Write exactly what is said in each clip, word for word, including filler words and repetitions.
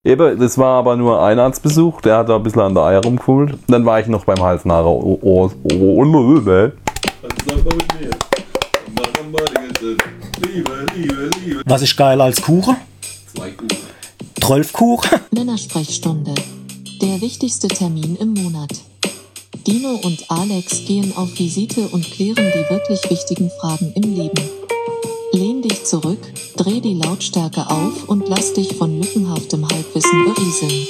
Eben, das war aber nur ein Arztbesuch, der hat da ein bisschen an der Eier rumgefummelt. Dann war ich noch beim Hals nachher. Oh, oh, oh, oh, oh, oh. Was ist geiler als Kuchen? Zwei Kuchen. Zwölf-Kuchen? Männersprechstunde. Der wichtigste Termin im Monat. Dino und Alex gehen auf Visite und klären die wirklich wichtigen Fragen im Leben. Lehn dich zurück, dreh die Lautstärke auf und lass dich von lückenhaftem Halbwissen berieseln.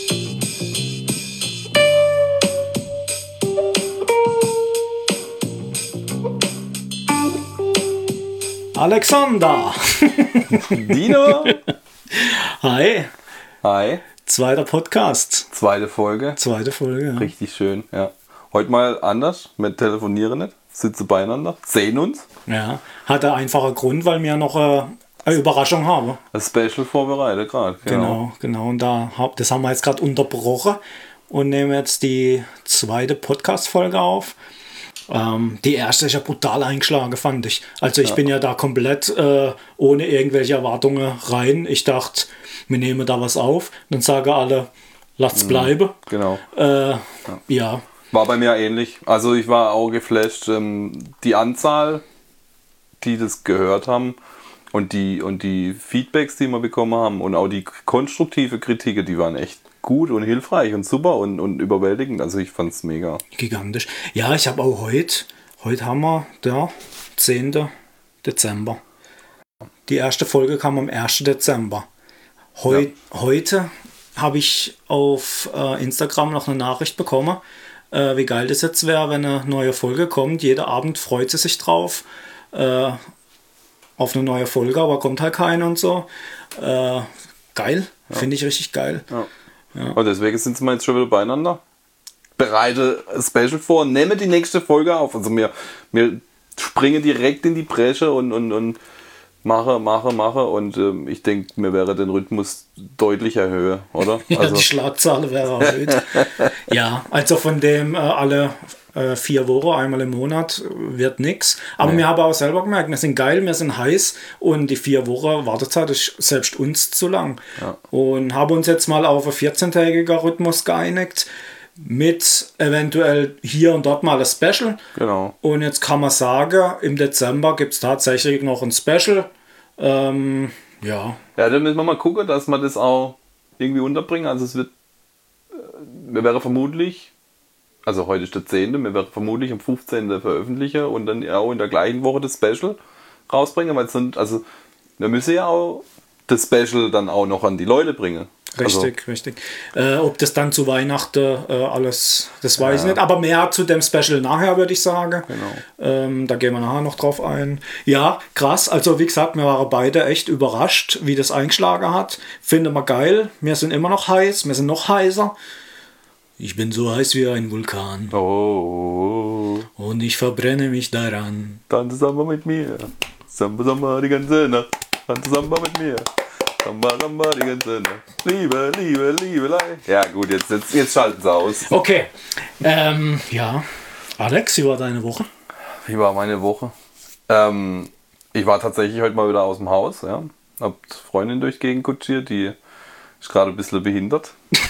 Alexander! Dino! Hi! Hi. Zweiter Podcast. Zweite Folge. Zweite Folge, ja. Richtig schön, ja. Heute mal anders, wir telefonieren nicht, sitzen beieinander, sehen uns. Ja, hat einen einfachen Grund, weil wir noch äh, eine Überraschung haben. Ein Special vorbereitet gerade. Genau, Genau. genau. Und da, hab- das haben wir jetzt gerade unterbrochen und nehmen jetzt die zweite Podcast-Folge auf. Ähm, die erste ist ja brutal eingeschlagen, fand ich. Also ich Ja. bin ja da komplett äh, ohne irgendwelche Erwartungen rein. Ich dachte, wir nehmen da was auf. Dann sagen alle, lasst's bleiben. Genau. Äh, ja. War bei mir ähnlich. Also ich war auch geflasht. Ähm, die Anzahl, die das gehört haben und die, und die Feedbacks, die wir bekommen haben und auch die konstruktive Kritik, die waren echt gut und hilfreich und super und, und überwältigend. Also ich fand's mega. Gigantisch. Ja, ich habe auch heute, heute haben wir der zehnten Dezember. Die erste Folge kam am ersten Dezember. Heu, Ja. Heute habe ich auf äh, Instagram noch eine Nachricht bekommen, äh, wie geil das jetzt wäre, wenn eine neue Folge kommt. Jeder Abend freut sie sich drauf äh, auf eine neue Folge, aber kommt halt keine und so. Äh, geil, finde ich richtig geil. Ja. Und deswegen sind wir jetzt schon wieder beieinander. Bereite ein Special vor, nehme die nächste Folge auf. Also wir, wir springen direkt in die Bresche und, und, und mache, mache, mache. Und ähm, ich denke, mir wäre den Rhythmus deutlich erhöhen, oder? Ja, Also, die Schlagzahl wäre erhöht. Ja, also von dem äh, alle äh, vier Wochen, einmal im Monat, äh, wird nichts. Aber Nee. wir haben auch selber gemerkt, wir sind geil, wir sind heiß und die vier Wochen Wartezeit ist selbst uns zu lang. Ja. Und haben uns jetzt mal auf einen vierzehntägigen Rhythmus geeinigt, mit eventuell hier und dort mal ein Special. genau. Und jetzt kann man sagen, im Dezember gibt es tatsächlich noch ein Special. Ähm, ja, Ja, dann müssen wir mal gucken, dass wir das auch irgendwie unterbringen. Also es wird, äh, wir wäre vermutlich, also heute ist der zehnte, wir wäre vermutlich am fünfzehnten veröffentlichen und dann auch in der gleichen Woche das Special rausbringen, weil sonst, also wir müssen ja auch das Special dann auch noch an die Leute bringen. richtig, richtig. Äh, ob das dann zu Weihnachten äh, alles, das weiß Ja. ich nicht. Aber mehr zu dem Special nachher, würde ich sagen. Genau. Ähm, da gehen wir nachher noch drauf ein. Ja, krass. Also wie gesagt, wir waren beide echt überrascht, wie das eingeschlagen hat. Finden wir geil. Wir sind immer noch heiß. Wir sind noch heißer. Ich bin so heiß wie ein Vulkan. Also, oh, Und ich verbrenne mich daran. tanze Samba mit mir. Samba, Samba die ganze Nacht. Tanze Samba mit mir. Samba, Samba die ganze Nacht. Liebe, Liebe, Liebelei. Ja gut, jetzt, jetzt, jetzt schalten sie aus. Okay. Ähm, ja. Alex, wie war deine Woche? Wie war meine Woche? Ähm, ich war tatsächlich heute mal wieder aus dem Haus. Ja. Hab die Freundin durch die Gegend kutschiert, die ist gerade ein bisschen behindert.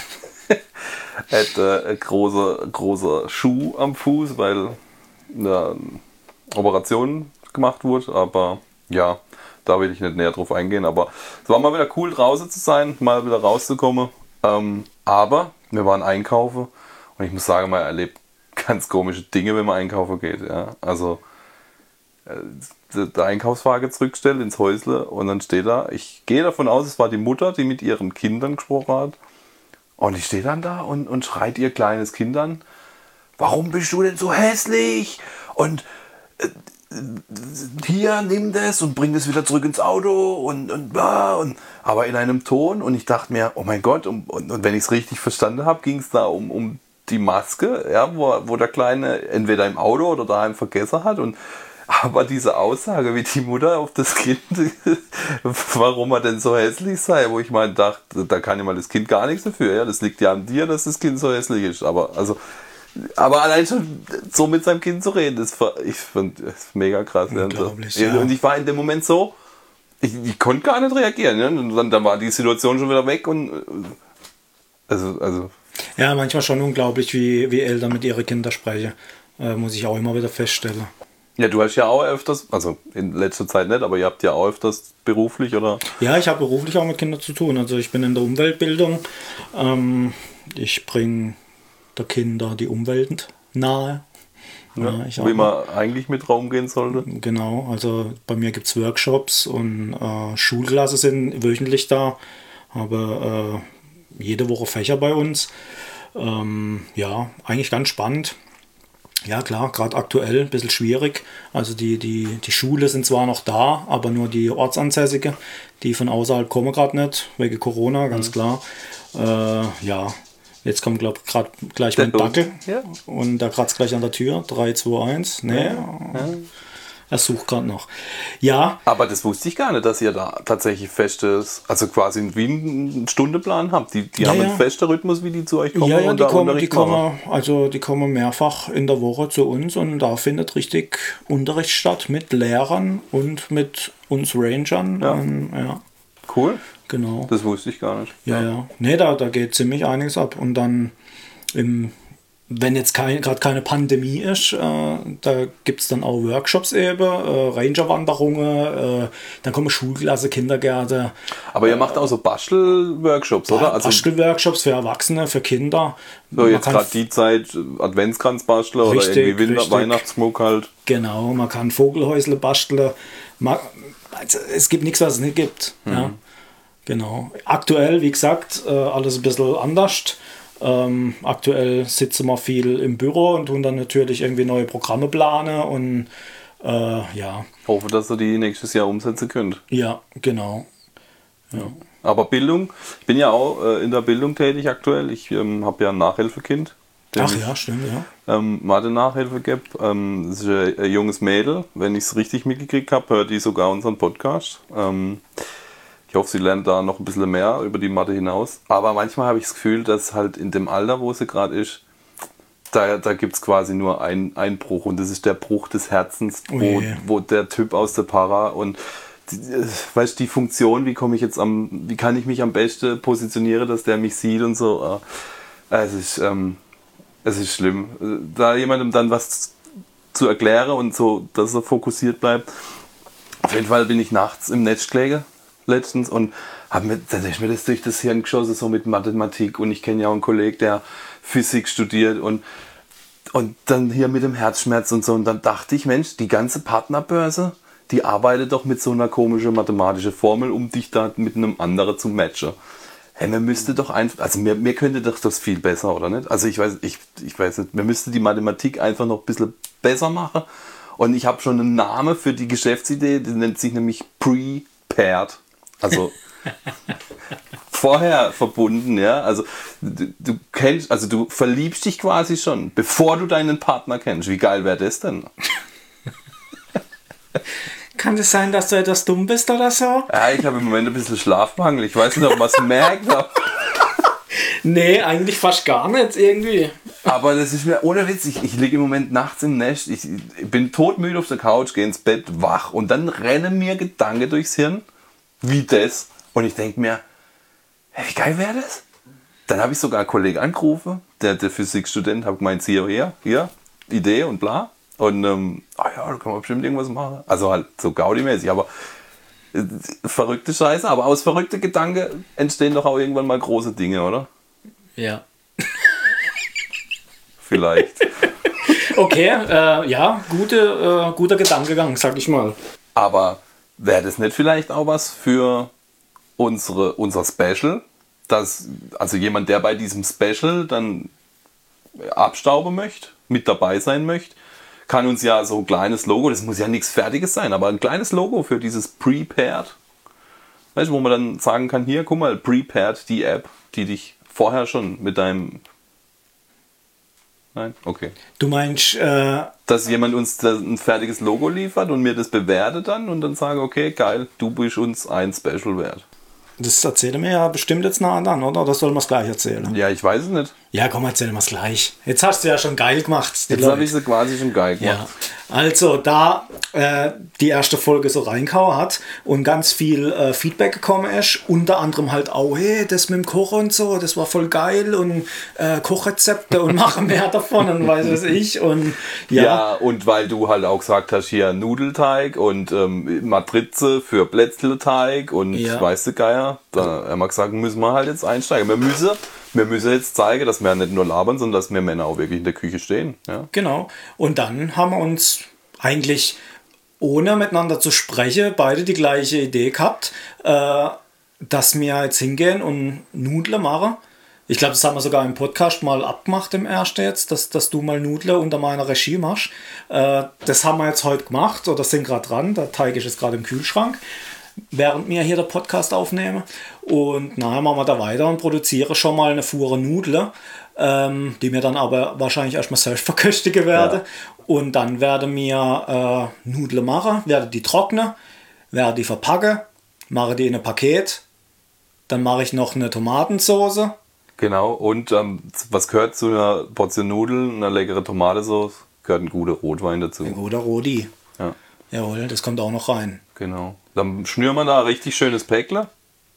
Hat äh, ein großer, großer Schuh am Fuß, weil eine Operation gemacht wurde. Aber ja, da will ich nicht näher drauf eingehen. Aber es war mal wieder cool draußen zu sein, mal wieder rauszukommen. Ähm, aber wir waren einkaufen und ich muss sagen, man erlebt ganz komische Dinge, wenn man einkaufen geht. Ja. Also äh, der der Einkaufswagen zurückstellt ins Häusle und dann steht da, ich gehe davon aus, es war die Mutter, die mit ihren Kindern gesprochen hat. Und ich stehe dann da und, und schreit ihr kleines Kind an, warum bist du denn so hässlich? Und äh, hier, nimm das und bring das wieder zurück ins Auto und, und, ah, und aber in einem Ton. Und ich dachte mir, oh mein Gott, um, und, und wenn ich es richtig verstanden habe, ging es da um, um die Maske, ja, wo, wo der Kleine entweder im Auto oder daheim vergessen hat. Und aber diese Aussage, wie die Mutter auf das Kind, warum er denn so hässlich sei, wo ich mal dachte, da kann ja mal das Kind gar nichts dafür. Ja, das liegt ja an dir, dass das Kind so hässlich ist. Aber also, aber allein schon so mit seinem Kind zu reden, das war, ich fand das mega krass. Unglaublich, Ja. ja. Und ich war in dem Moment so, ich, ich konnte gar nicht reagieren. Ne? Und dann, dann war die Situation schon wieder weg und also, also. Ja, manchmal schon unglaublich, wie, wie Eltern mit ihren Kindern sprechen. Äh, muss ich auch immer wieder feststellen. Ja, du hast ja auch öfters, also in letzter Zeit nicht, aber ihr habt ja auch öfters beruflich, oder? Ja, ich habe beruflich auch mit Kindern zu tun. Also ich bin in der Umweltbildung. Ähm, ich bringe der Kinder die Umwelt nahe. Ja, ja, ich wie man eigentlich mit Raum gehen sollte. Genau, also bei mir gibt es Workshops und äh, Schulklasse sind wöchentlich da. Habe äh, jede Woche Fächer bei uns. Ähm, ja, eigentlich ganz spannend. Ja klar, gerade aktuell ein bisschen schwierig. Also die, die, die Schule sind zwar noch da, aber nur die Ortsansässige, die von außerhalb kommen gerade nicht, wegen Corona, ganz mhm. klar. Äh, ja, jetzt kommt glaube ich gerade gleich mein Dackel ja. und da kratzt gleich an der Tür. drei, zwei, eins. Nee, ja. Ja. Er sucht gerade noch. Ja. Aber das wusste ich gar nicht, dass ihr da tatsächlich festes, also quasi wie einen Stundeplan habt. Die, die ja, haben ja. einen festen Rhythmus, wie die zu euch kommen. Ja, ja, und die, da kommen, die, kommen, machen. also die kommen mehrfach in der Woche zu uns und da findet richtig Unterricht statt mit Lehrern und mit uns Rangern. Ja. Und, ja. Cool. Genau. Das wusste ich gar nicht. Ja, ja. ja. Nee, da, da geht ziemlich einiges ab. Und dann im wenn jetzt kein, gerade keine Pandemie ist, äh, da gibt es dann auch Workshops eben, äh, Rangerwanderungen, äh, dann kommen Schulklasse, Kindergärten. Aber ihr macht auch so Bastel-Workshops, ba oder? Also Bastel-Workshops für Erwachsene, für Kinder. So, jetzt gerade die Zeit, Adventskranz-Bastler oder irgendwie Winter richtig. Weihnachtsschmuck halt. Genau, man kann Vogelhäusle basteln. Man, also, es gibt nichts, was es nicht gibt. Mhm. Ja. Genau. Aktuell, wie gesagt, äh, alles ein bisschen anders. Ähm, aktuell sitzen wir viel im Büro und tun dann natürlich irgendwie neue Programme planen und äh, ja. Hoffe, dass ihr die nächstes Jahr umsetzen könnt. Ja, genau. Ja. Aber Bildung, ich bin ja auch äh, in der Bildung tätig aktuell. Ich ähm, habe ja ein Nachhilfekind. Ach ja, stimmt, ja. Ähm, Mathe-Nachhilfe gibt. Ähm, das ist ein, ein junges Mädel. Wenn ich es richtig mitgekriegt habe, hört die sogar unseren Podcast. Ähm, Ich hoffe, sie lernt da noch ein bisschen mehr über die Mathe hinaus. Aber manchmal habe ich das Gefühl, dass halt in dem Alter, wo sie gerade ist, da, da gibt es quasi nur einen Bruch. Und das ist der Bruch des Herzens, wo, oh yeah. wo der Typ aus der Para und die, weißt, die Funktion, wie komme ich jetzt am, wie kann ich mich am besten positionieren, dass der mich sieht und so. Es ist, ähm, es ist schlimm. Da jemandem dann was zu erklären und so, dass er fokussiert bleibt. Auf jeden Fall bin ich nachts im Netz gelegen letztens und hab mir, dann ist mir das durch das Hirn geschossen, so mit Mathematik, und ich kenne ja auch einen Kollegen, der Physik studiert und, und dann hier mit dem Herzschmerz und so, und dann dachte ich, Mensch, die ganze Partnerbörse, die arbeitet doch mit so einer komischen mathematischen Formel, um dich da mit einem anderen zu matchen. Hey, mir müsste doch einfach, also mir, mir könnte doch das viel besser, oder nicht? Also ich weiß, ich, ich weiß nicht, mir müsste die Mathematik einfach noch ein bisschen besser machen, und ich habe schon einen Namen für die Geschäftsidee, die nennt sich nämlich Pre-Paired. Also vorher verbunden, ja. Also du, du kennst, also du verliebst dich quasi schon, bevor du deinen Partner kennst. Wie geil wäre das denn? Kann es sein, dass du etwas dumm bist oder so? Ja, ich habe im Moment ein bisschen Schlafmangel. Ich weiß nicht, ob man es merkt. Nee, eigentlich fast gar nicht irgendwie. Aber das ist mir ohne Witz. Ich, ich liege im Moment nachts im Nest. Ich, ich bin todmüde auf der Couch, gehe ins Bett, wach, und dann rennen mir Gedanken durchs Hirn. Wie das? Und ich denke mir, hey, wie geil wäre das? Dann habe ich sogar einen Kollegen angerufen, der, der Physikstudent, habe gemeint, hier, hier, hier, Idee und bla. Und ähm, ah ja, da kann man bestimmt irgendwas machen. Also halt so Gaudi-mäßig, aber äh, verrückte Scheiße. Aber aus verrückten Gedanken entstehen doch auch irgendwann mal große Dinge, oder? Ja. Vielleicht. Okay, äh, ja, gute, äh, guter Gedankengang, sag ich mal. Aber wäre das nicht vielleicht auch was für unsere, unser Special? Dass, also jemand, der bei diesem Special dann abstauben möchte, mit dabei sein möchte, kann uns ja so ein kleines Logo, das muss ja nichts Fertiges sein, aber ein kleines Logo für dieses Prepared, weißt du, wo man dann sagen kann, hier, guck mal, Prepared, die App, die dich vorher schon mit deinem... Nein? Okay. Du meinst... Äh dass jemand uns ein fertiges Logo liefert und mir das bewertet dann und dann sage, okay, geil, du bist uns ein Special wert. Das erzählt mir ja bestimmt jetzt nah an, oder? Das soll man es gleich erzählen? Ja, ich weiß es nicht. Ja, komm, erzähl mal's gleich. Jetzt hast du ja schon geil gemacht. Die Jetzt Leute. habe ich sie quasi schon geil gemacht. Ja, also da äh, die erste Folge so reingehauen hat und ganz viel äh, Feedback gekommen ist, unter anderem halt auch, hey, das mit dem Kochen und so, das war voll geil und äh, Kochrezepte und mache mehr davon und weiß was ich und ja. Ja, und weil du halt auch gesagt hast, hier Nudelteig und ähm, Matrize für Plätzleteig und Ja. weißt du Geier, da haben wir gesagt, müssen wir halt jetzt einsteigen. Wir müssen, wir müssen jetzt zeigen, dass wir nicht nur labern, sondern dass wir Männer auch wirklich in der Küche stehen. Ja. Genau. Und dann haben wir uns eigentlich, ohne miteinander zu sprechen, beide die gleiche Idee gehabt, äh, dass wir jetzt hingehen und Nudeln machen. Ich glaube, das haben wir sogar im Podcast mal abgemacht, im ersten jetzt, dass, dass du mal Nudeln unter meiner Regie machst. Äh, das haben wir jetzt heute gemacht oder sind gerade dran. Der Teig ist jetzt gerade im Kühlschrank, während wir hier den Podcast aufnehmen. Und nachher machen wir da weiter und produzieren schon mal eine Fuhre Nudeln, ähm, die wir dann aber wahrscheinlich erstmal selbst verköstigen werden. Ja. Und dann werden wir äh, Nudeln machen, werden die trocknen, werde die verpacken, mache die in ein Paket. Dann mache ich noch eine Tomatensauce. Genau, und ähm, was gehört zu einer Portion Nudeln, einer leckeren Tomatensauce? Gehört ein guter Rotwein dazu. Ein guter Rodi. Ja, Jawohl, das kommt auch noch rein. genau. Dann schnüren wir da ein richtig schönes Päckle.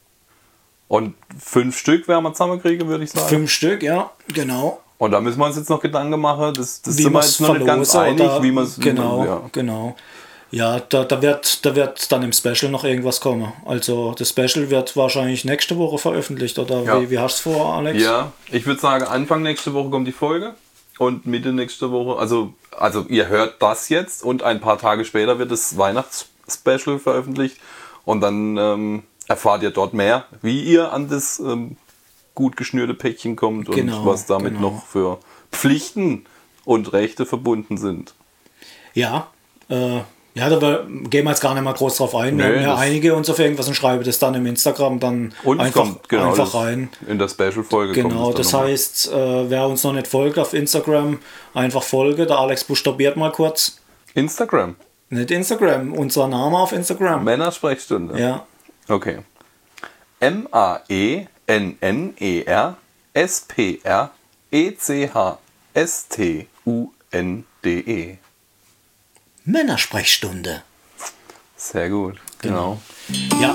Und fünf Stück werden wir zusammenkriegen, würde ich sagen. Fünf Stück, ja, genau. Und da müssen wir uns jetzt noch Gedanken machen. Das, das Wie sind wir man's jetzt noch nicht ganz verlosen einig, oder- wie man es. Genau, Ja. genau. Ja, da, da, wird, da wird dann im Special noch irgendwas kommen. Also das Special wird wahrscheinlich nächste Woche veröffentlicht, oder Ja. wie, wie hast du es vor, Alex? Ja, ich würde sagen, Anfang nächste Woche kommt die Folge und Mitte nächste Woche, also, also ihr hört das jetzt und ein paar Tage später wird das Weihnachtsspecial veröffentlicht und dann ähm, erfahrt ihr dort mehr, wie ihr an das ähm, gut geschnürte Päckchen kommt und Genau, was damit genau. noch für Pflichten und Rechte verbunden sind. Ja, äh, ja, da wir- gehen wir jetzt gar nicht mal groß drauf ein. Wir Nö, haben ja das- einige und so für irgendwas und schreibe das dann im Instagram dann Und es einfach, kommt genau einfach das rein. in der Special-Folge. kommt Genau, es dann das nochmal. heißt, äh, wer uns noch nicht folgt auf Instagram, einfach folge. Der Alex buchstabiert mal kurz. Instagram, Nicht Instagram, unser Name auf Instagram. Männersprechstunde. Ja, Okay. M A E N N E R S P R E C H S T U N D E. Männersprechstunde. Sehr gut, genau. Ja,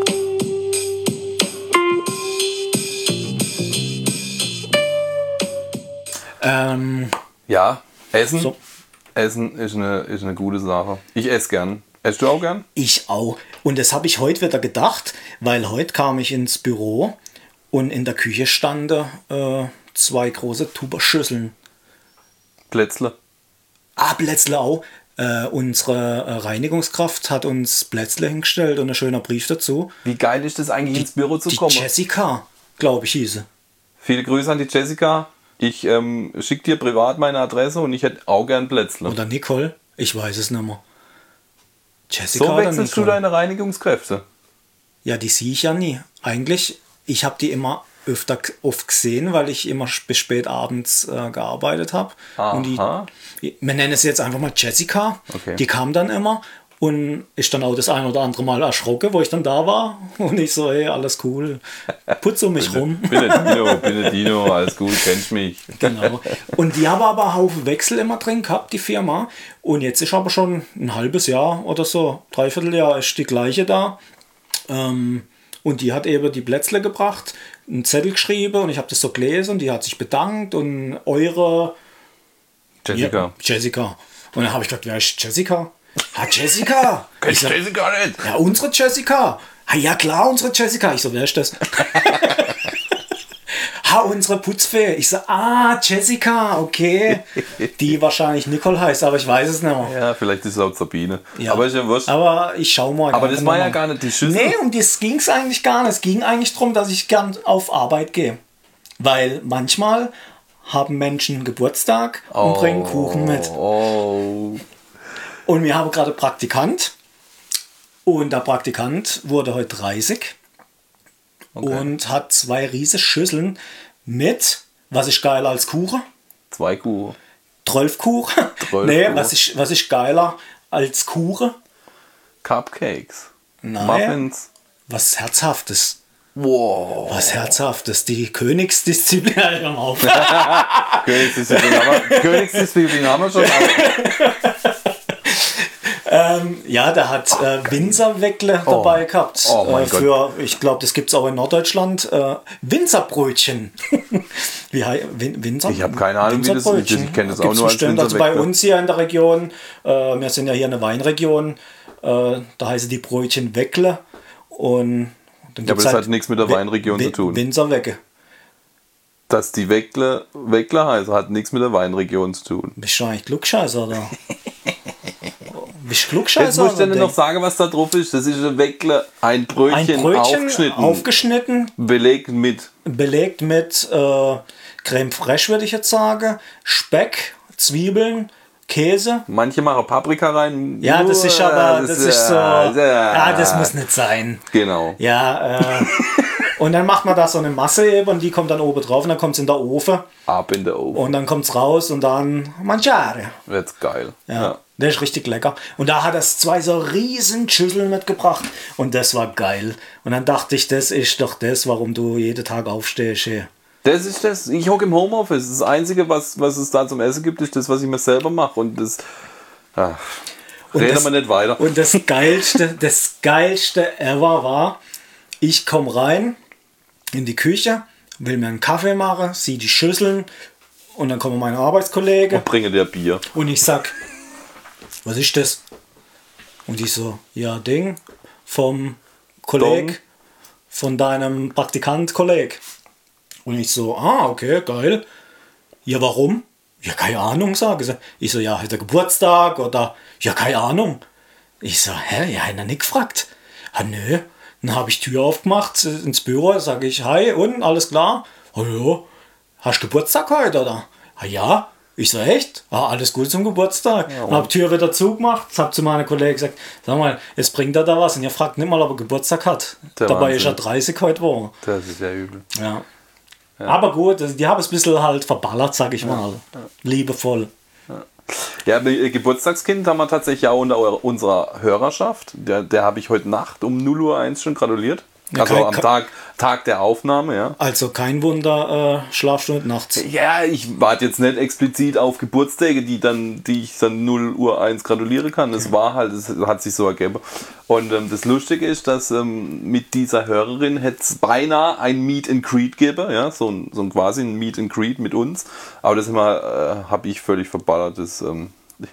ähm, Ja, Essen. So. Essen ist eine, ist eine gute Sache. Ich esse gern. Esst du auch gern? ich auch. Und das habe ich heute wieder gedacht, weil heute kam ich ins Büro und in der Küche standen äh, zwei große Tuberschüsseln. Plätzle. Ah, Plätzle auch. Äh, unsere äh, Reinigungskraft hat uns Plätzle hingestellt und ein schöner Brief dazu. Wie geil ist das eigentlich ins Büro zu Die kommen? Jessica, glaube ich, hieß sie. Viele Grüße an die Jessica. Ich ähm, schicke dir privat meine Adresse und ich hätte auch gern Plätzle. Oder Nicole, ich weiß es nicht mehr. Jessica So oder wechselst du Nicole? deine Reinigungskräfte. Ja, die sehe ich ja nie. Eigentlich, ich habe die immer öfter g- oft gesehen, weil ich immer sch- bis spät abends äh, gearbeitet habe. Und die, Aha. wir nennen es jetzt einfach mal Jessica. Okay. Die kam dann immer und ich dann auch das ein oder andere Mal erschrocken, wo ich dann da war. Und ich so, hey, alles cool. Putz um mich rum. Benedino, Benedino, alles gut, kennst mich. Genau. Und die haben aber einen Haufen Wechsel immer drin gehabt, die Firma. Und jetzt ist aber schon ein halbes Jahr oder so, dreiviertel Jahr ist die gleiche da. Ähm, und die hat eben die Plätzle gebracht, einen Zettel geschrieben und ich habe das so gelesen und die hat sich bedankt und eure Jessica. Ja, Jessica. Und dann habe ich gedacht, wer ist Jessica? Ah, Jessica! Ich Kennst so, du Jessica nicht? ja, unsere Jessica. Ah, ja, klar, unsere Jessica. Ich so, wer ist das? Ha, unsere Putzfee. Ich so, ah, Jessica, okay. Die wahrscheinlich Nicole heißt, aber ich weiß es nicht mehr. Ja, vielleicht ist es auch Sabine. Ja. Aber ist ja wurscht. Aber ich schau mal. Aber das einfach war ja mal. gar nicht die Schüssel. Nee, um das ging es eigentlich gar nicht. Es ging eigentlich darum, dass ich gern auf Arbeit gehe. Weil manchmal haben Menschen Geburtstag und bringen Kuchen mit. Oh. Und wir haben gerade Praktikant. Und der Praktikant wurde heute dreißig. Okay. Und hat zwei riesige Schüsseln mit, was ist geiler als Kuchen? Zwei Kuchen. zwölf Kuchen? zwölf Nee, Kuchen. was ist, was ist geiler als Kuchen? Cupcakes. Nein. Muffins. Was Herzhaftes. Wow. Was Herzhaftes, die Königsdisziplin am auf. Königsdisziplin haben wir, Königsdisziplin haben wir schon. ähm, ja, der hat äh, Winzerweckle Oh. dabei gehabt. Oh mein äh, für, ich glaube, das gibt es auch in Norddeutschland. Äh, Winzerbrötchen. Wie hei- Win Winzer? Ich habe keine Ahnung, wie das ist. Winzerbrötchen. Ich kenne das auch Gibt's nur als bestimmt. Also bei Winzerweckle. uns hier in der Region, äh, wir sind ja hier eine Weinregion, äh, da heißen die Brötchen Weckle. Und dann Ja, aber gibt's das halt hat nichts mit der Wi- Weinregion Wi- zu tun. Winzerwecke. Dass die Weckle, Weckle heißt, hat nichts mit der Weinregion zu tun. Bist du eigentlich Klugscheißer, oder? Bist du Klugscheißer? Jetzt muss ich dir oder? noch sagen, was da drauf ist. Das ist ein Weckle, ein Brötchen, Ein Brötchen aufgeschnitten, aufgeschnitten, belegt mit. belegt mit äh, Creme fraiche, würde ich jetzt sagen, Speck, Zwiebeln, Käse. Manche machen Paprika rein. Ja, das ist aber, das, ist so, ja, ja, das muss nicht sein. Genau. Ja, äh, und dann macht man da so eine Masse eben und die kommt dann oben drauf und dann kommt es in der Ofen Ab in der Ofen. und dann kommt es raus und dann mangiare. Wird's geil. Ja, Ja. der ist richtig lecker. Und da hat er zwei so riesen Schüsseln mitgebracht und das war geil. Und dann dachte ich, das ist doch das, warum du jeden Tag aufstehst hier. Das ist das. Ich hocke im Homeoffice. Das Einzige, was, was es da zum Essen gibt, ist das, was ich mir selber mache. Und das. Ach, Und reden das- wir nicht weiter. Und das geilste, das geilste ever war, ich komme rein in die Küche, will mir einen Kaffee machen, sehe die Schüsseln und dann kommen meine Arbeitskollegen Und bringe dir Bier. und ich sag, was ist das? Und ich so, ja, Ding vom Kolleg, Dong. von deinem Praktikant-Kolleg. Und ich so, ah, okay, geil. Ja, warum? Ja, keine Ahnung, sage ich. Ich so, ja, hat er Geburtstag oder, ja, keine Ahnung. Ich so, hä, ja, hat er nicht gefragt. Ah, nö. Dann habe ich Tür aufgemacht äh, ins Büro, sage ich, hi, und, alles klar? Ah, ja. Hast du Geburtstag heute, oder? Ah, ja. Ich so, echt? Ah, alles gut zum Geburtstag. Ja, habe Tür wieder zugemacht, habe zu meiner Kollegin gesagt, sag mal, jetzt bringt er da was. Und ihr fragt nicht mal, ob er Geburtstag hat. Der Dabei Wahnsinn. ist er dreißig heute geworden. Das ist ja übel. Ja. Aber gut, also die haben es ein bisschen halt verballert, sag ich mal. Liebevoll. Ja, Ge- Geburtstagskind haben wir tatsächlich auch unter eurer- unserer Hörerschaft. Der, der habe ich heute Nacht um null Uhr eins schon gratuliert. Ja, Also kein- am Tag, Tag der Aufnahme, ja. Also kein Wunder, äh, Schlafstunde nachts. Ja, ich warte jetzt nicht explizit auf Geburtstage, die dann, die ich dann null Uhr eins gratulieren kann. Das war halt, es hat sich so ergeben. Und ähm, das Lustige ist, dass ähm, mit dieser Hörerin hätte es beinahe ein Meet and Greet gegeben, ja, so ein, so ein quasi ein Meet and Greet mit uns. Aber das immer äh, habe ich völlig verballert. Das, ähm,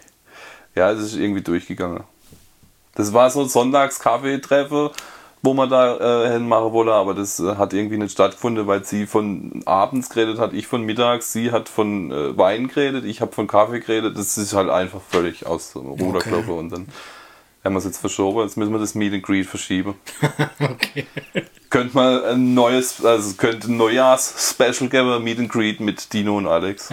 ja, es ist irgendwie durchgegangen. Das war so ein Sonntags-Kaffeetreffen, wo man da äh, hinmachen wollte, aber das äh, hat irgendwie nicht stattgefunden, weil sie von abends geredet hat, ich von mittags, sie hat von äh, Wein geredet, ich habe von Kaffee geredet. Das ist halt einfach völlig aus dem Ruder Okay. gelaufen und dann haben wir es jetzt verschoben. Jetzt müssen wir das Meet and Greet verschieben. Okay. Könnte mal ein neues, also es könnte ein Neujahrs-Special geben, Meet and Greet mit Dino und Alex.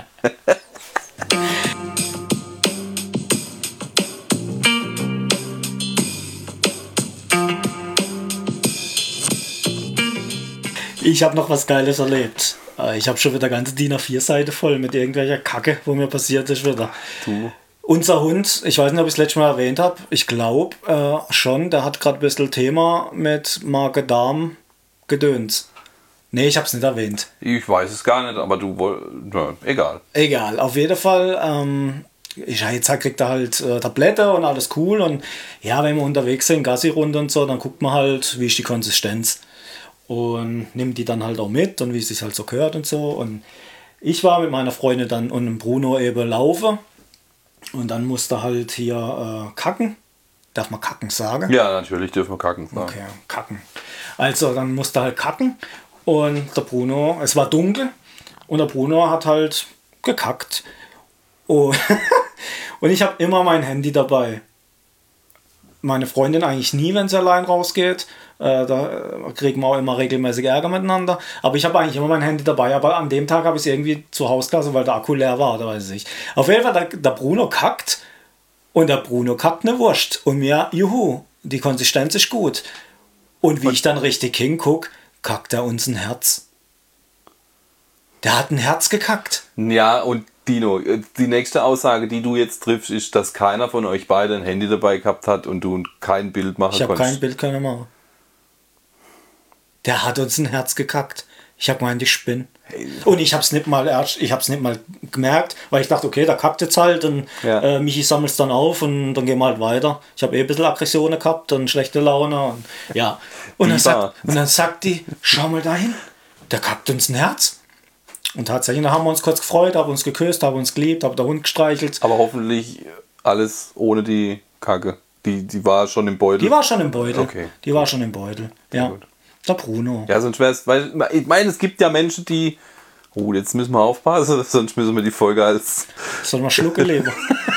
Ich habe noch was Geiles erlebt. Äh, Ich habe schon wieder ganze D I N A vier Seite voll mit irgendwelcher Kacke, wo mir passiert ist wieder. Du. Unser Hund, ich weiß nicht, ob ich es letztes Mal erwähnt habe, ich glaube äh, schon, der hat gerade ein bisschen Thema mit Magen-Darm gedöns. Nee, ich habe es nicht erwähnt. Ich weiß es gar nicht, aber du wolltest, egal. Egal, auf jeden Fall, ähm, ich, ja, jetzt kriegt er halt äh, Tablette und alles cool. Und ja, wenn wir unterwegs sind, Gassi-Runde und so, dann guckt man halt, wie ist die Konsistenz. Und nimmt die dann halt auch mit und wie es sich halt so gehört und so. Und ich war mit meiner Freundin dann und dem Bruno eben laufen. Und dann musste halt hier äh, kacken. Darf man kacken sagen? Ja, natürlich dürfen wir kacken sagen. Okay, kacken. Also dann musste halt kacken und der Bruno, es war dunkel und der Bruno hat halt gekackt. Oh. Und ich habe immer mein Handy dabei. Meine Freundin eigentlich nie, wenn sie allein rausgeht. Äh, da kriegen wir auch immer regelmäßig Ärger miteinander. Aber ich habe eigentlich immer mein Handy dabei. Aber an dem Tag habe ich es irgendwie zu Hause gelassen, weil der Akku leer war, oder weiß ich. Auf jeden Fall, der, der Bruno kackt und der Bruno kackt eine Wurst. Und mir, juhu, die Konsistenz ist gut. Und wie ich dann richtig hinguck, kackt er uns ein Herz. Der hat ein Herz gekackt. Ja, und Dino, die nächste Aussage, die du jetzt triffst, ist, dass keiner von euch beide ein Handy dabei gehabt hat und du kein Bild machen Ich habe konntest. kein Bild können machen. Der hat uns ein Herz gekackt. Ich hab gemeint, ich spinne. Und ich hab's nicht mal erst, ich hab's nicht mal gemerkt, weil ich dachte, okay, da kackt jetzt halt und Ja. äh, Michi sammelt's dann auf und dann gehen wir halt weiter. Ich habe eh ein bisschen Aggressionen gehabt und schlechte Laune und ja. Und dann, Die war- sagt, und dann sagt die, schau mal dahin, der kackt uns ein Herz. Und tatsächlich, da haben wir uns kurz gefreut, haben uns geküsst, haben uns geliebt, haben der Hund gestreichelt. Aber hoffentlich alles ohne die Kacke. Die, die war schon im Beutel. Die war schon im Beutel. Okay. Die war schon im Beutel. Ja. gut. Der Bruno. Ja, sonst wäre es, weil ich meine, es gibt ja Menschen, die, oh, jetzt müssen wir aufpassen, sonst müssen wir die Folge als, Soll man schlucken leben.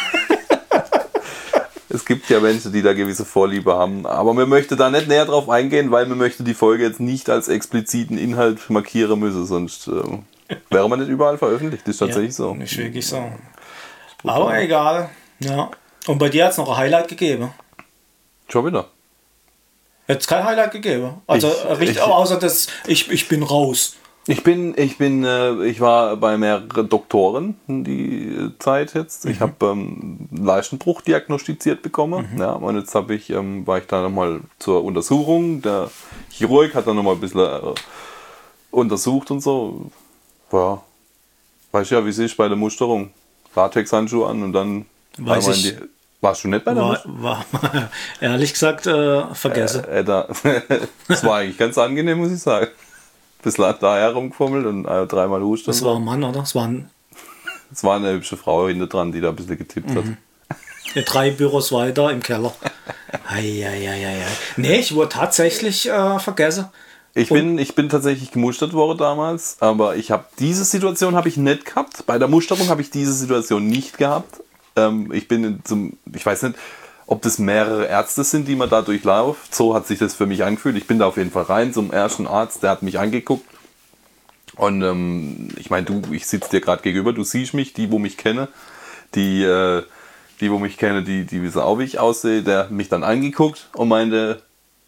es gibt ja Menschen, die da gewisse Vorliebe haben, aber man möchte da nicht näher drauf eingehen, weil man möchte die Folge jetzt nicht als expliziten Inhalt markieren müssen, sonst ähm, wäre man nicht überall veröffentlicht, das ist tatsächlich so. Ist wirklich so. Aber egal. Ja. Und bei dir hat es noch ein Highlight gegeben. Schon wieder. Jetzt kein Highlight gegeben. Also Ich- richtig, ich- außer das, ich, ich bin raus. Ich bin, ich bin, äh, ich war bei mehreren Doktoren die äh, Zeit jetzt. Ich habe ähm, Leistenbruch diagnostiziert bekommen. Ja, und jetzt habe ich, ähm, war ich da nochmal zur Untersuchung. Der Chirurg hat dann nochmal ein bisschen äh, untersucht und so. Ja, weißt ja, wie es ist bei der Musterung. Latexhandschuhe an und dann Weiß einmal ich. in die. Warst du nicht bei der War, Musterung? war ehrlich gesagt äh, vergessen. Äh, da, das war eigentlich ganz angenehm, muss ich sagen. Bisschen da herumgefummelt und äh, dreimal husten. das war ein Mann, oder? Das waren Es war eine hübsche Frau hinter dran, die da ein bisschen getippt hat. äh, drei Büros weiter im Keller. Eieieiei. Nee, ich wurde tatsächlich äh, vergessen. Ich bin, ich bin tatsächlich gemustert worden damals, aber ich habe diese Situation habe ich nicht gehabt. Bei der Musterung habe ich diese Situation nicht gehabt. Ähm, ich bin in zum, ich weiß nicht, ob das mehrere Ärzte sind, die man da durchlauft. So hat sich das für mich angefühlt. Ich bin da auf jeden Fall rein zum ersten Arzt, der hat mich angeguckt. Und ähm, ich meine, du, ich sitze dir gerade gegenüber, du siehst mich, die, wo mich kenne, die, äh, die, wo mich kenne, die, die wissen auch, wie ich aussehe, der hat mich dann angeguckt und meinte,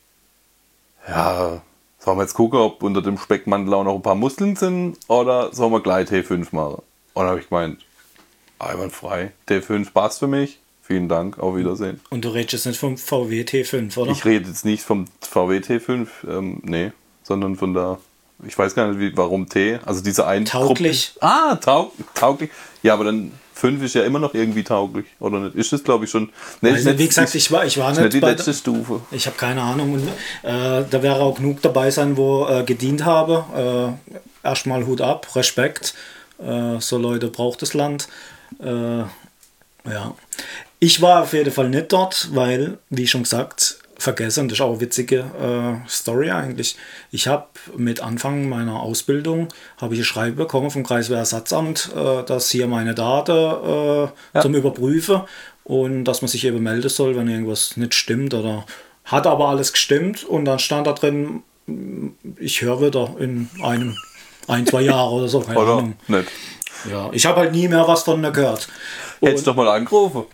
ja, sollen wir jetzt gucken, ob unter dem Speckmantel auch noch ein paar Muskeln sind oder sollen wir gleich T fünf machen? Und dann habe ich gemeint, einwandfrei, T fünf passt für mich, vielen Dank, auf Wiedersehen. Und du redest jetzt nicht vom V W T fünf, oder? Ich rede jetzt nicht vom V W T fünf, ähm, nee, sondern von der, ich weiß gar nicht, wie, warum T, also diese ein Tauglich. Gruppe- Ah, taug, tauglich. Ja, aber dann fünf ist ja immer noch irgendwie tauglich, oder nicht? Ist das, glaube ich, schon. Nee, ist Also, nicht- wie gesagt, ist- ich war, ich war ist nicht, nicht die bei letzte Stufe. Ich habe keine Ahnung. Und, äh, da wäre auch genug dabei sein, wo äh, gedient habe. Äh, erstmal Hut ab, Respekt. Äh, so Leute braucht das Land. Äh, ja. Ich war auf jeden Fall nicht dort, weil, wie schon gesagt, vergessen, das ist auch eine witzige äh, Story eigentlich. Ich habe mit Anfang meiner Ausbildung habe ich ein Schreiben bekommen vom Kreiswehrersatzamt, äh, dass hier meine Daten äh, Ja. zum Überprüfen und dass man sich eben melden soll, wenn irgendwas nicht stimmt oder hat aber alles gestimmt und dann stand da drin, ich höre wieder in einem ein, zwei Jahren oder so, keine Oder Ahnung. nicht? Ja, ich habe halt nie mehr was von mir gehört. Hättest doch mal angerufen.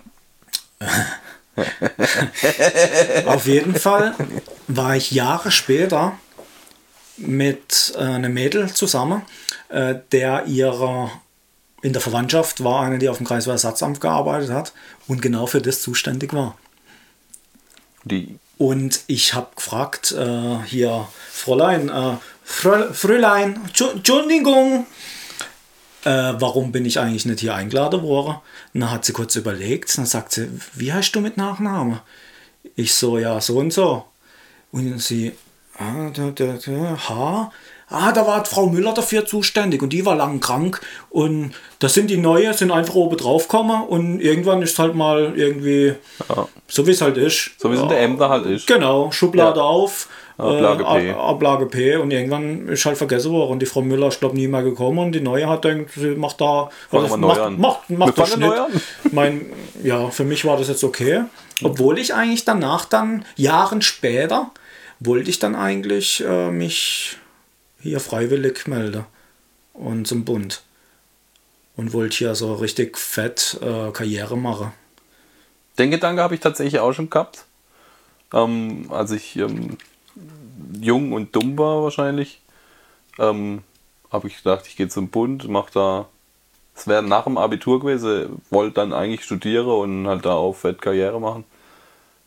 Auf jeden Fall war ich Jahre später mit äh, einem Mädel zusammen, äh, der ihrer in der Verwandtschaft war, eine, die auf dem Kreiswehrersatzamt gearbeitet hat und genau für das zuständig war. Die, Und ich habe gefragt, äh, hier, Fräulein, äh, Frö Frölein, Tschu- Entschuldigung, äh, warum bin ich eigentlich nicht hier eingeladen worden? Und dann hat sie kurz überlegt, dann sagt sie, wie heißt du mit Nachname? Ich so, ja, so und so. Und sie, ah, da, da, da, H. Ah, da war Frau Müller dafür zuständig und die war lang krank und da sind die Neue, sind einfach oben drauf gekommen und irgendwann ist halt mal irgendwie, ja, so wie es halt ist. so wie es in der Ämter halt ist. Genau, Schublade Ja. auf, Ablage äh, P. Ab- Ablage P und irgendwann ist halt vergessen worden und die Frau Müller ist glaube nie mehr gekommen und die Neue hat gedacht, sie macht da, Fangen wir neu macht, an. macht, Wir macht das fangen Schnitt. neu an. Mein, ja, für mich war das jetzt okay, obwohl ich eigentlich danach dann, Jahren später, wollte ich dann eigentlich äh, mich hier freiwillig melden und zum Bund und wollte hier so richtig fett äh, Karriere machen. Den Gedanke habe ich tatsächlich auch schon gehabt. Ähm, als ich ähm, jung und dumm war wahrscheinlich, ähm, habe ich gedacht, ich gehe zum Bund, mache da, es wäre nach dem Abitur gewesen, wollte dann eigentlich studieren und halt da auch fett Karriere machen.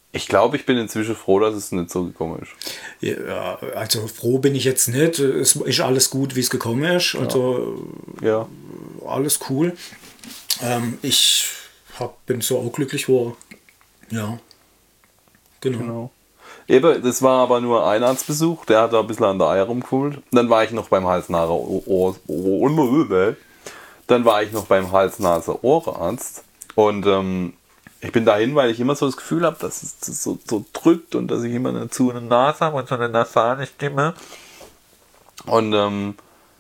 Ich glaube, ich bin inzwischen froh, dass es nicht so gekommen ist. Ja, also froh bin ich jetzt nicht. Es ist alles gut, wie es gekommen ist. Also Ja. alles cool. Ähm, ich hab, bin so auch glücklich geworden. Ja, genau. Genau. Eben, das war aber nur ein Arztbesuch, der hat da ein bisschen an der Eier rumgefummelt. Dann war ich noch beim Hals-Nase-Ohr. Dann war ich noch beim Hals-Nase-Ohrenarzt. Und ähm, ich bin dahin, weil ich immer so das Gefühl habe, dass es so, so drückt und dass ich immer eine zu eine Nase habe und so eine nasale Stimme. Und ähm,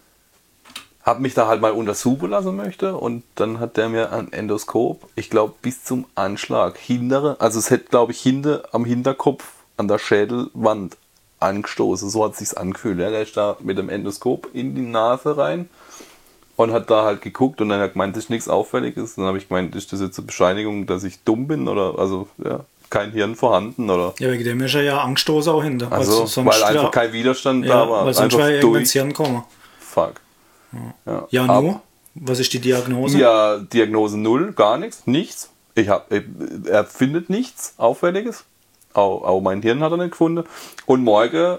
habe mich da halt mal untersuchen lassen möchte. Und dann hat der mir ein Endoskop, ich glaube bis zum Anschlag, hintere, also es hätte glaube ich hinter, am Hinterkopf an der Schädelwand angestoßen. So hat es sich angefühlt. Ja. Der ist da mit dem Endoskop in die Nase rein und hat da halt geguckt und dann hat er gemeint, das ist nichts Auffälliges. Und dann habe ich gemeint, ist das jetzt eine Bescheinigung, dass ich dumm bin oder also ja, kein Hirn vorhanden oder? Ja, wegen dem ist er ja angestoßen auch hinter. Also, sonst weil einfach wär, kein Widerstand ja, da war. weil sonst einfach wäre irgendwann ins Hirn kommen. Fuck. Ja, Ja, Ab- nu? Was ist die Diagnose? Ja, Diagnose null, gar nichts, nichts. Ich hab, er findet nichts Auffälliges. Auch, auch mein Hirn hat er nicht gefunden. Und morgen,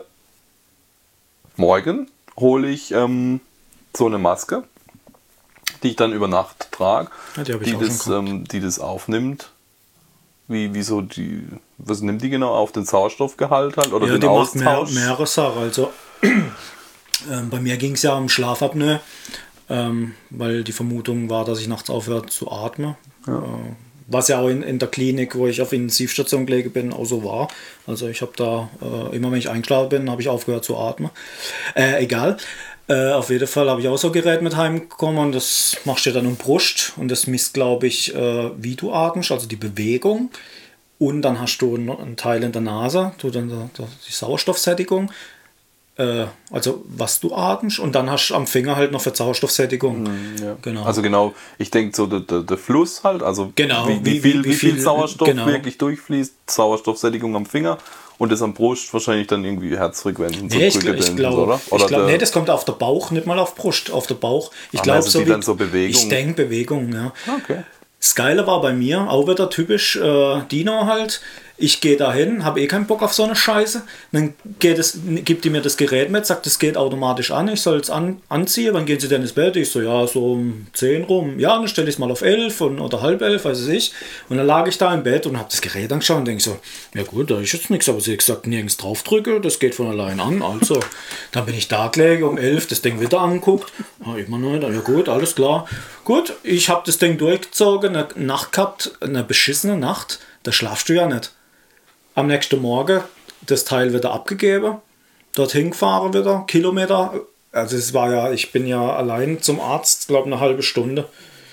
morgen hole ich ähm, so eine Maske, die ich dann über Nacht trage, Ja, die hab ich die, auch schon das, gehabt. ähm, die das aufnimmt. Wie, wie so die, was nimmt die genau auf? Den Sauerstoffgehalt halt? Oder Ja, den die macht mehr, Austausch? mehrere Sachen. Also, ähm, bei mir ging es ja um Schlafapnoe, ähm, weil die Vermutung war, dass ich nachts aufhöre zu atmen. Äh, was ja auch in, in der Klinik, wo ich auf Intensivstation gelegen bin, auch so war. Also ich habe da, äh, immer wenn ich eingeschlafen bin, habe ich aufgehört zu atmen. Äh, egal. Äh, auf jeden Fall habe ich auch so ein Gerät mit heimgekommen und das machst du dann um Brust und das misst, glaube ich, äh, wie du atmest, also die Bewegung. Und dann hast du noch einen Teil in der Nase, du dann da- da- die Sauerstoffsättigung, äh, also was du atmest. Und dann hast du am Finger halt noch für Sauerstoffsättigung. Ja. Genau. Also genau, ich denke so der, der, der Fluss halt, also Genau, wie, wie, wie- viel, wie- wie, wie viel viel- Sauerstoff genau. wirklich durchfließt, Sauerstoffsättigung am Finger und das am Brust wahrscheinlich dann irgendwie Herzfrequenzen Nee, ich, drücken, ich glaube, oder? ich Oder glaub, der- nee, das kommt auf der Bauch, nicht mal auf Brust, auf der Bauch. Ich Ach, glaube, also so die wie dann so Bewegung. Ich denke Bewegung, ja. Okay. Das Geile war bei mir, auch wieder typisch äh, Dino halt. Ich gehe da hin, habe eh keinen Bock auf so eine Scheiße. Dann geht es, gibt die mir das Gerät mit, sagt, es geht automatisch an, ich soll es an, anziehen. Wann gehen sie denn ins Bett? Ich so, ja, so um zehn rum. Ja, dann stelle ich es mal auf elf und, oder halb elf, weiß ich. Und dann lag ich da im Bett und habe das Gerät angeschaut und denke so, ja gut, da ist jetzt nichts. Aber sie hat gesagt, nirgends draufdrücke, das geht von allein an. Also, dann bin ich da gelegen um elf, das Ding wieder angeguckt. Ja, immer noch nicht. Ja gut, alles klar. Gut, ich habe das Ding durchgezogen, eine Nacht gehabt, eine beschissene Nacht. Da schlafst du ja nicht. Am nächsten Morgen das Teil wieder abgegeben, dorthin gefahren wieder, Kilometer. Also es war ja, ich bin ja allein zum Arzt, glaube eine halbe Stunde.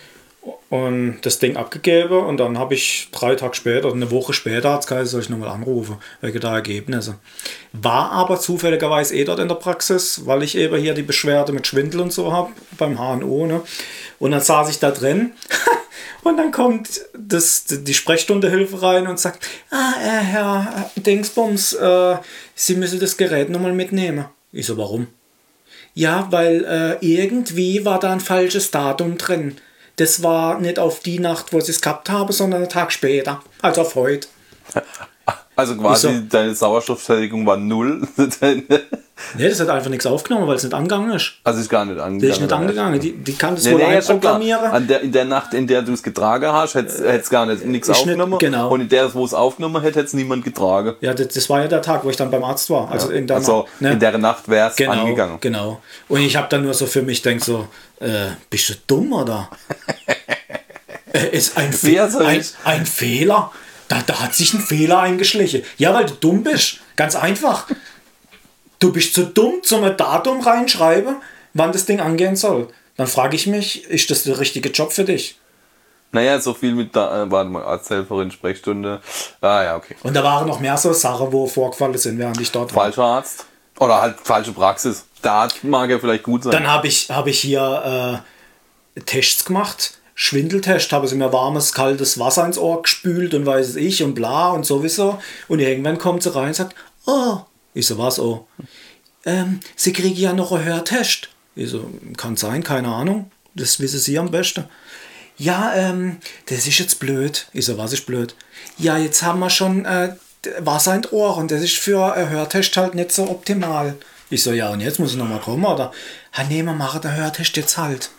Und das Ding abgegeben und dann habe ich drei Tage später, oder eine Woche später, hat es geheißen, soll ich nochmal anrufen, wegen der Ergebnisse. War aber zufälligerweise eh dort in der Praxis, weil ich eben hier die Beschwerde mit Schwindel und so habe, beim H N O. Ne? Und dann saß ich da drin und dann kommt das, die Sprechstundehilfe rein und sagt, ah, äh, Herr Dingsbums, äh, Sie müssen das Gerät nochmal mitnehmen. Ich so, warum? Ja, weil äh, irgendwie war da ein falsches Datum drin. Das war nicht auf die Nacht, wo ich es gehabt habe, sondern einen Tag später. Also auf heute. Also quasi Wieso? deine Sauerstoffsättigung war null. Nee, das hat einfach nichts aufgenommen, weil es nicht angegangen ist. Also ist gar nicht angegangen. Das ist nicht angegangen. Die, die kann das Nee, wohl nee, ja, schon klar. einprogrammieren. An der, in der Nacht, in der du es getragen hast, hätte es gar nicht nichts ist nicht- aufgenommen. genau. Und in der, wo es aufgenommen hätte, hätte es niemand getragen. Ja, das, das war ja der Tag, wo ich dann beim Arzt war. Also in der Also Nacht, ne? in der Nacht wäre es genau, angegangen. Genau. Und ich habe dann nur so für mich denkt so, äh, bist du dumm oder? äh, ist ein, Fe Wer soll ein, ich? ein Fehler? Da, da hat sich ein Fehler eingeschlichen. Ja, weil du dumm bist. Ganz einfach. Du bist zu dumm, zum Datum reinschreiben, wann das Ding angehen soll. Dann frage ich mich, ist das der richtige Job für dich? Naja, so viel mit da, äh, warte mal, Arzthelferin, Sprechstunde. Ah ja, okay. Und da waren noch mehr so Sachen, wo vorgefallen sind, während ich dort war. Falscher Arzt. Oder halt falsche Praxis. Der Arzt mag ja vielleicht gut sein. Dann habe ich, hab ich hier äh, Tests gemacht. Schwindeltest, habe sie mir warmes, kaltes Wasser ins Ohr gespült und weiß ich und bla und sowieso. Und irgendwann kommt sie rein und sagt, oh, ich so, was, oh? Ähm, sie kriegen ja noch einen Hörtest. Ich so, kann sein, keine Ahnung. Das wissen Sie am besten. Ja, ähm, das ist jetzt blöd. Ich so, was ist blöd? Ja, jetzt haben wir schon äh, Wasser in die Ohren. Das ist für einen Hörtest halt nicht so optimal. Ich so, ja, und jetzt muss ich nochmal kommen, oder? Ja, nee, wir machen den Hörtest jetzt halt.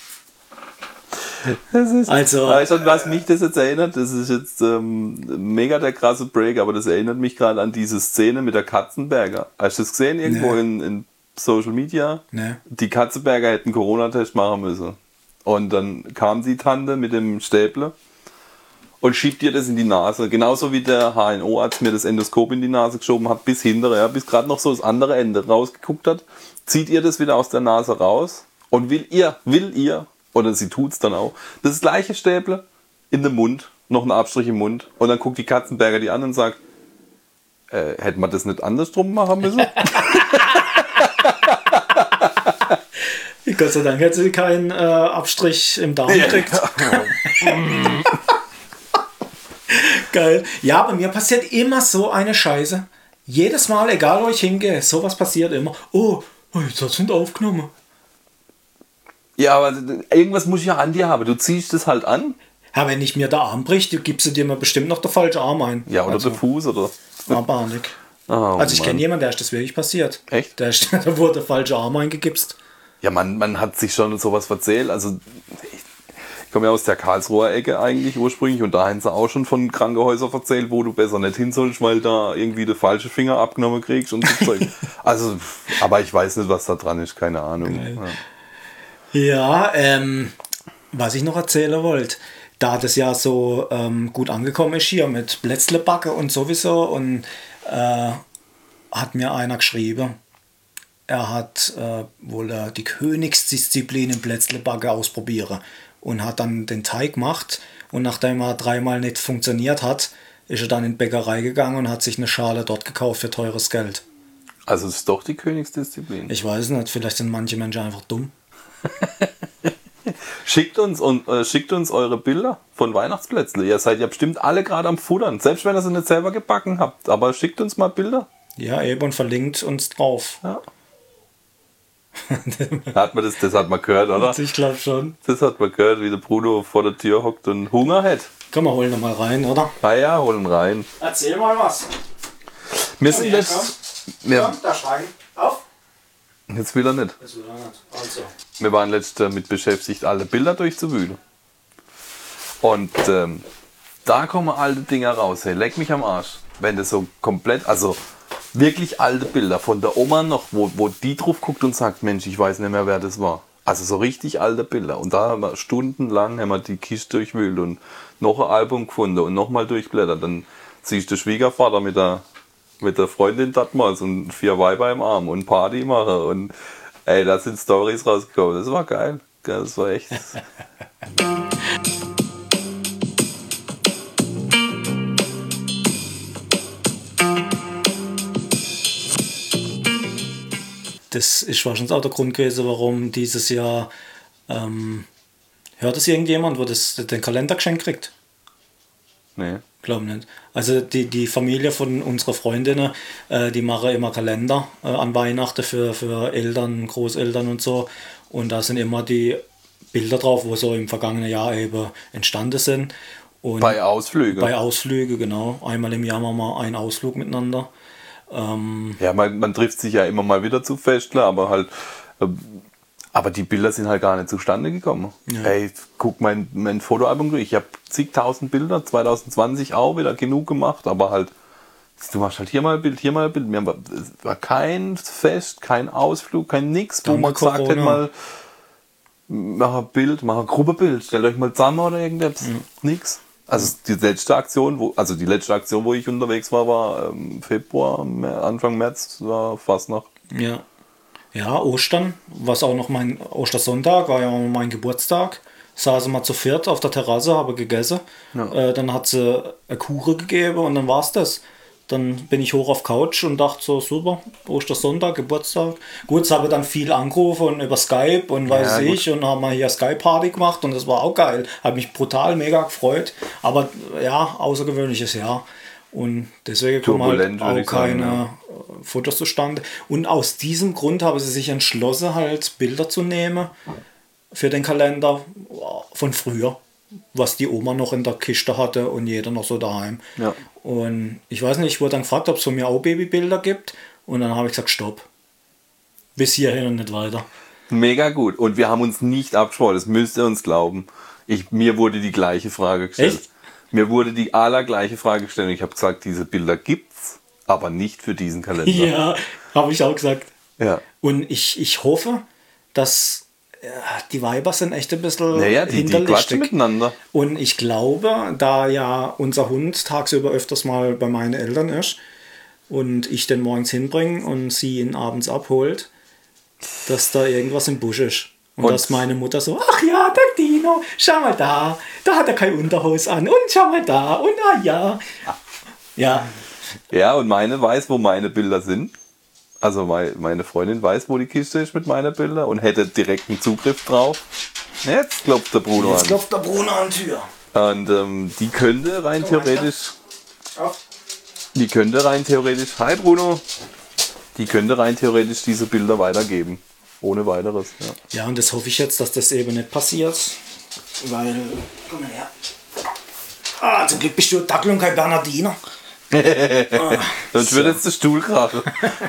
Das ist, Also, weißt du, was mich das jetzt erinnert? Das ist jetzt ähm, mega der krasse Break, aber das erinnert mich gerade an diese Szene mit der Katzenberger. Hast du das gesehen irgendwo Nee. in, in Social Media? Nee. Die Katzenberger hätten einen Corona-Test machen müssen. Und dann kam die Tante mit dem Stäble und schiebt dir das in die Nase. Genauso wie der H N O-Arzt mir das Endoskop in die Nase geschoben hat, bis hintere, ja, bis gerade noch so das andere Ende rausgeguckt hat, zieht ihr das wieder aus der Nase raus und will ihr, will ihr, oder sie tut es dann auch, das gleiche Stäble in den Mund, noch einen Abstrich im Mund, und dann guckt die Katzenberger die an und sagt, äh, hätte man das nicht andersrum machen müssen? Gott sei Dank hat sie keinen äh, Abstrich im Darm gekriegt. Geil. Ja, bei mir passiert immer so eine Scheiße. Jedes Mal, egal wo ich hingehe, sowas passiert immer. Oh, jetzt hat es nicht aufgenommen. Ja, aber irgendwas muss ich ja an dir haben. Du ziehst das halt an. Ja, wenn ich mir der Arm bricht, du gibst du dir mal bestimmt noch der falsche Arm ein. Ja, oder also, der Fuß, oder? aber nicht. Oh, also ich Mann. kenne jemanden, der ist das wirklich passiert. Echt? Der ist, da wurde der falsche Arm eingegipst. Ja, man, man hat sich schon sowas erzählt. Also ich, ich komme ja aus der Karlsruher Ecke eigentlich ursprünglich, und da haben sie auch schon von Krankenhäusern erzählt, wo du besser nicht hin sollst, weil da irgendwie der falsche Finger abgenommen kriegst und so Zeug. Also, aber ich weiß nicht, was da dran ist, keine Ahnung. Ja. Ja, ähm, was ich noch erzählen wollte, da das ja so ähm, gut angekommen ist hier mit Plätzlebacke und sowieso, und äh, hat mir einer geschrieben, er hat äh, wohl äh, die Königsdisziplin im Plätzlebacke ausprobieren und hat dann den Teig gemacht, und nachdem er dreimal nicht funktioniert hat, ist er dann in die Bäckerei gegangen und hat sich eine Schale dort gekauft für teures Geld. Also es ist doch die Königsdisziplin. Ich weiß nicht, vielleicht sind manche Menschen einfach dumm. Schickt uns, und, äh, schickt uns eure Bilder von Weihnachtsplätzle. Ihr seid ja bestimmt alle gerade am Futtern, selbst wenn ihr sie nicht selber gebacken habt. Aber schickt uns mal Bilder. Ja, eben, und verlinkt uns drauf. Ja. Hat man das, das hat man gehört, oder? Ich glaube schon. Das hat man gehört, wie der Bruno vor der Tür hockt und Hunger hat. Komm, wir holen noch mal rein, oder? Ah ja, holen rein. Erzähl mal was. Wir sind her, letzt, wir, da Schwein. Auf. jetzt will er nicht. Das will er nicht. Also. Wir waren letzt damit beschäftigt, alle Bilder durchzuwühlen. Und ähm, da kommen alte Dinger raus. Hey, leck mich am Arsch. Wenn das so komplett, also wirklich alte Bilder von der Oma noch, wo, wo die drauf guckt und sagt, Mensch, ich weiß nicht mehr, wer das war. Also so richtig alte Bilder. Und da haben wir stundenlang haben wir die Kiste durchwühlt und noch ein Album gefunden und nochmal durchblättert. Dann siehst du den Schwiegervater mit der, mit der Freundin damals und vier Weiber im Arm und Party machen. Und ey, da sind Storys rausgekommen. Das war geil. Das war echt. Das ist wahrscheinlich auch der Grund gewesen, warum dieses Jahr ähm, hört es irgendjemand, wo das den Kalender geschenkt kriegt? Nee. Glaube nicht. Also die, die Familie von unserer Freundinnen, äh, die machen immer Kalender äh, an Weihnachten für, für Eltern, Großeltern und so. Und da sind immer die Bilder drauf, wo so im vergangenen Jahr eben entstanden sind. Und Bei Ausflügen. Bei Ausflügen, genau. Einmal im Jahr machen wir einen Ausflug miteinander. Ähm, Ja, man, man trifft sich ja immer mal wieder zu Festle, aber halt, äh, aber die Bilder sind halt gar nicht zustande gekommen. Ja. Ey, guck mein, mein Fotoalbum durch. Ich habe zigtausend Bilder, zwanzig zwanzig auch wieder genug gemacht, aber halt, du machst halt hier mal ein Bild, hier mal ein Bild. Mir war, es war kein Fest, kein Ausflug, kein nix, wo Dank man gesagt Corona. hätte mal, mach ein Bild, mach ein Gruppebild, stellt euch mal zusammen oder irgendetwas. Mhm. Nix. Also die letzte Aktion, wo, also die letzte Aktion, wo ich unterwegs war, war ähm, Februar, Anfang März, war Fastnacht. Ja. Ja, Ostern, was auch noch mein Ostersonntag, war ja auch mein Geburtstag. Saßen wir zu viert auf der Terrasse, habe gegessen. Ja. Äh, dann hat sie eine Kuchen gegeben und dann war's das. Dann bin ich hoch auf Couch und dachte so, super, Ostersonntag, Geburtstag. Gut, es habe dann viel angerufen und über Skype und weiß Ja, ich und haben wir hier Skype-Party gemacht und das war auch geil. Habe mich brutal mega gefreut. Aber ja, außergewöhnliches Jahr. Und deswegen kommen halt Turbulent, würde auch ich sagen, keine ja. äh, Fotos zustande. Und aus diesem Grund haben sie sich entschlossen, halt Bilder zu nehmen für den Kalender von früher. was die Oma noch in der Kiste hatte und jeder noch so daheim. Ja. Und ich weiß nicht, ich wurde dann gefragt, ob es von mir auch Babybilder gibt. Und dann habe ich gesagt, stopp. Bis hierhin und nicht weiter. Mega gut. Und wir haben uns nicht abgesprochen, das müsst ihr uns glauben. Ich, mir wurde die gleiche Frage gestellt. Echt? Mir wurde die allergleiche Frage gestellt und ich habe gesagt, diese Bilder gibt's, aber nicht für diesen Kalender. Ja, habe ich auch gesagt. Ja. Und ich, ich hoffe, dass ja, die Weiber sind echt ein bisschen Naja, die, die quatschen hinterlistig. miteinander. Und ich glaube, da ja unser Hund tagsüber öfters mal bei meinen Eltern ist und ich den morgens hinbringe und sie ihn abends abholt, dass da irgendwas im Busch ist. Und, Und dass meine Mutter so, ach ja, der Dino, schau mal da, da hat er kein Unterhose an und schau mal da und ah ja. Ja, Ja, und meine weiß, wo meine Bilder sind. Also mei- meine Freundin weiß, wo die Kiste ist mit meinen Bildern und hätte direkten Zugriff drauf. Jetzt klopft der Bruno jetzt an. klopft der Bruno an die Tür. Und ähm, die könnte rein Oh, theoretisch, Auf. die könnte rein theoretisch, hi Bruno, die könnte rein theoretisch diese Bilder weitergeben. Ohne weiteres. Ja. Ja, und das hoffe ich jetzt, dass das eben nicht passiert. Weil, komm mal her. Ah, zum Glück bist du Dackel und kein Bernardiner. Sonst wird jetzt der Stuhl krachen.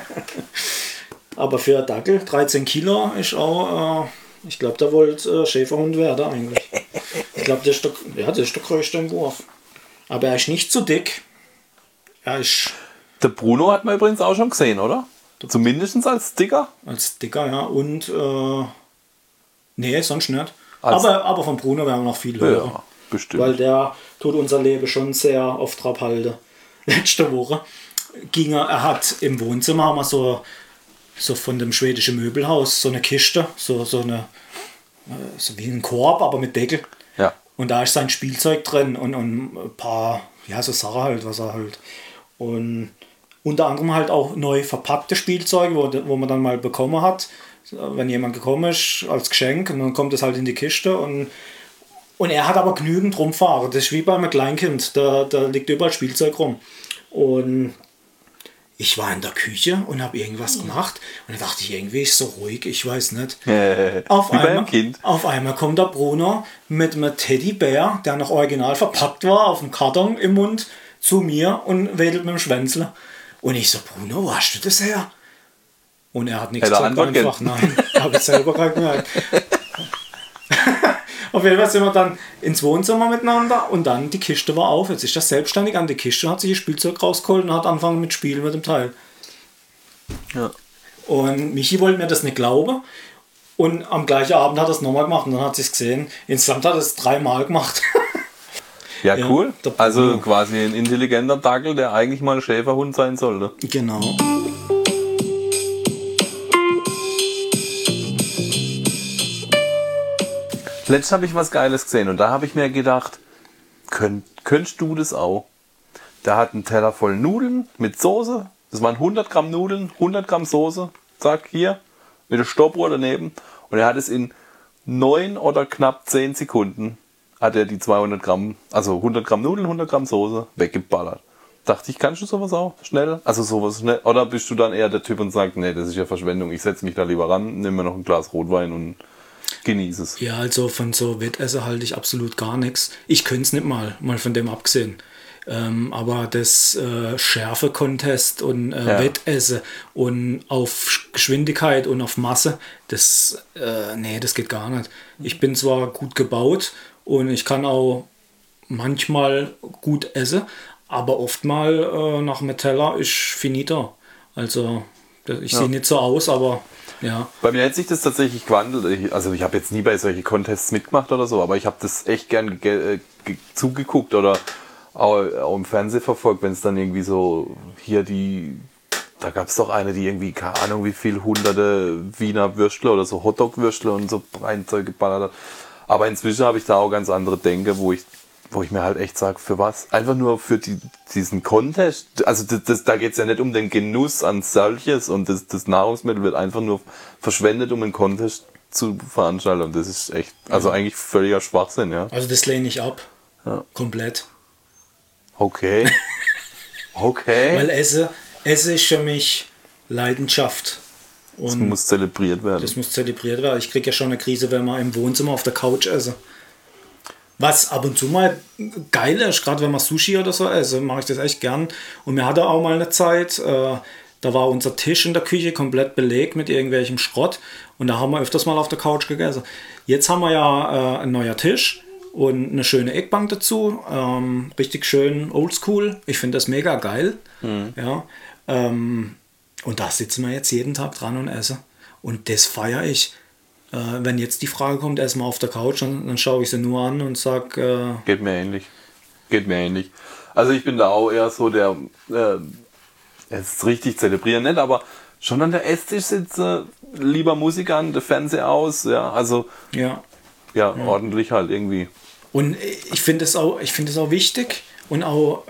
Aber für einen Dackel, dreizehn Kilo, ist auch, äh, ich glaube, der wollte äh, Schäferhund werden eigentlich. Ich glaube, der, ist der, ja, der ist der größte im Wurf. Aber er ist nicht zu dick. Er ist Der Bruno hat man übrigens auch schon gesehen, oder? Zumindest als Sticker. als dicker, ja. Und, äh, nee, sonst nicht. Als- Aber, aber von Bruno werden wir noch viel hören. Ja, bestimmt. Weil der tut unser Leben schon sehr auf Trab halten. Letzte Woche ging er, er hat im Wohnzimmer haben wir so, so von dem schwedischen Möbelhaus so eine Kiste, so, so eine äh, so wie ein Korb, aber mit Deckel. Ja. Und da ist sein Spielzeug drin und, und ein paar, ja, so Sachen halt, was er halt. Und unter anderem halt auch neu verpackte Spielzeuge, wo, wo man dann mal bekommen hat, wenn jemand gekommen ist, als Geschenk. Und dann kommt es halt in die Kiste und Und er hat aber genügend rumfahren. Das ist wie bei einem Kleinkind. Da, da liegt überall Spielzeug rum. Und ich war in der Küche und habe irgendwas gemacht. Und da dachte ich, irgendwie ist es so ruhig. Ich weiß nicht. Auf Wie bei einmal, einem Kind. auf einmal kommt der Bruno mit einem Teddybär, der noch original verpackt war, auf dem Karton im Mund, zu mir und wedelt mit dem Schwänzle. Und ich so, Bruno, wo hast du das her? Und er hat nichts Hätte er gesagt, Antwort einfach. Nein, habe ich selber gar nicht gemerkt. Auf jeden Fall sind wir dann ins Wohnzimmer miteinander und dann die Kiste war auf. Jetzt ist er selbstständig an die Kiste und hat sich das Spielzeug rausgeholt und hat angefangen mit Spielen mit dem Teil. Ja. Und Michi wollte mir das nicht glauben. Und am gleichen Abend hat er es nochmal gemacht und dann hat sie es gesehen. Insgesamt hat er es dreimal gemacht. Ja, Ja, cool. der Bruno. Also quasi ein intelligenter Dackel, der eigentlich mal ein Schäferhund sein sollte. Genau. Letztens habe ich was Geiles gesehen und da habe ich mir gedacht, könnt, könntest du das auch? Der hat einen Teller voll Nudeln mit Soße. Das waren hundert Gramm Nudeln, hundert Gramm Soße. Zack, hier. Mit der Stoppuhr daneben. Und er hat es in neun oder knapp zehn Sekunden hat er die zweihundert Gramm, also hundert Gramm Nudeln, hundert Gramm Soße weggeballert. Dachte ich, kannst du sowas auch schnell? Also sowas schnell? Oder bist du dann eher der Typ und sagst, nee, das ist ja Verschwendung. Ich setze mich da lieber ran, nehme mir noch ein Glas Rotwein und genieße es. Ja, also von so Wettessen halte ich absolut gar nichts. Ich könnte es nicht mal, mal von dem abgesehen. Ähm, aber das äh, Schärfe-Contest und äh, Ja. Wettessen und auf Geschwindigkeit und auf Masse, das, äh, nee, das geht gar nicht. Ich bin zwar gut gebaut und ich kann auch manchmal gut essen, aber oft mal äh, nach dem Teller ist finito. Also ich Ja. sehe nicht so aus, aber ja. Bei mir hat sich das tatsächlich gewandelt. Ich, also ich habe jetzt nie bei solchen Contests mitgemacht oder so, aber ich habe das echt gern ge äh, ge zugeguckt oder auch, auch im Fernsehen verfolgt, wenn es dann irgendwie so hier die, da gab es doch eine, die irgendwie, keine Ahnung wie viel, hunderte Wiener Würstle oder so Hotdog-Würstle und so Breinzeug geballert hat. Aber inzwischen habe ich da auch ganz andere Denke, wo ich wo ich mir halt echt sage, für was? Einfach nur für die, diesen Contest. Also das, das, da geht es ja nicht um den Genuss an solches und das, das Nahrungsmittel wird einfach nur verschwendet, um einen Contest zu veranstalten. Und das ist echt, also eigentlich völliger Schwachsinn, ja. Also das lehne ich ab. Ja. Komplett. Okay. Okay. Weil Essen, Essen ist für mich Leidenschaft. Das Und muss zelebriert werden. das muss zelebriert werden. Ich kriege ja schon eine Krise, wenn wir im Wohnzimmer auf der Couch essen. Was ab und zu mal geil ist, gerade wenn man Sushi oder so esse, mache ich das echt gern. Und wir hatten auch mal eine Zeit, äh, da war unser Tisch in der Küche komplett belegt mit irgendwelchem Schrott. Und da haben wir öfters mal auf der Couch gegessen. Jetzt haben wir ja äh, ein neuer Tisch und eine schöne Eckbank dazu. Ähm, richtig schön oldschool. Ich finde das mega geil. Mhm. Ja, ähm, und da sitzen wir jetzt jeden Tag dran und essen. Und das feiere ich. Äh, wenn jetzt die Frage kommt, erstmal auf der Couch, dann, dann schaue ich sie nur an und sage... Äh, Geht mir ähnlich. Geht mir ähnlich. Also ich bin da auch eher so der... Äh, jetzt richtig zelebrieren nicht, aber schon an der Esstisch sitze, lieber Musik an, der Fernseher aus, ja, also ja, ja, ja. ordentlich halt irgendwie. Und ich finde es auch, ich finde es auch wichtig und auch,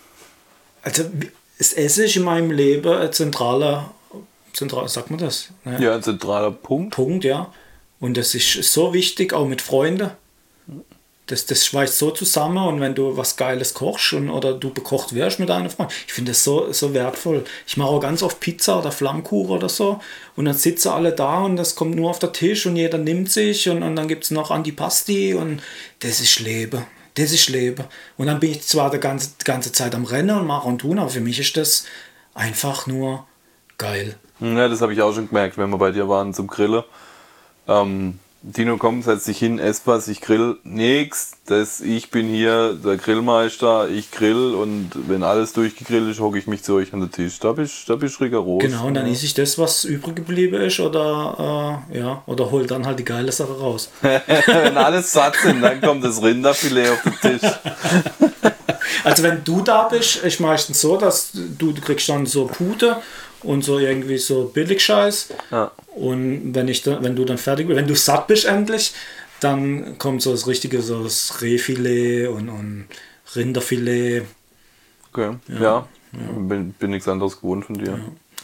also das Essen ist in meinem Leben ein zentraler, zentral, sagt man das? Ja, ja, ein zentraler Punkt. Punkt, ja. Und das ist so wichtig, auch mit Freunden. Das, das schweißt so zusammen und wenn du was Geiles kochst und, oder du bekocht wirst mit deinen Freunden, ich finde das so, so wertvoll. Ich mache auch ganz oft Pizza oder Flammkuchen oder so und dann sitzen alle da und das kommt nur auf den Tisch und jeder nimmt sich und, und dann gibt es noch Antipasti und das ist Leben. Das ist Leben. Und dann bin ich zwar die ganze, die ganze Zeit am Rennen und mache und tun, aber für mich ist das einfach nur geil. Ja, das habe ich auch schon gemerkt, wenn wir bei dir waren zum Grillen. Ähm Dino, komm, setz dich hin, ess was, ich grill. Nix, das, ich bin hier der Grillmeister, ich grill und wenn alles durchgegrillt ist, hocke ich mich zu euch an den Tisch. Da bist du bist rigoros. Genau, und dann ja. esse ich das, was übrig geblieben ist oder, äh, ja, oder hol dann halt die geile Sache raus. Wenn alles satt sind, dann kommt das Rinderfilet auf den Tisch. Also wenn du da bist, ist meistens so, dass du, du kriegst dann so Pute und so irgendwie so Billigscheiß. Ja. Und wenn ich da, wenn du dann fertig bist, wenn du satt bist endlich, dann kommt so das richtige, so das Rehfilet und, und Rinderfilet. Okay, ja, ja. ja. Bin, bin nichts anderes gewohnt von dir. Ja.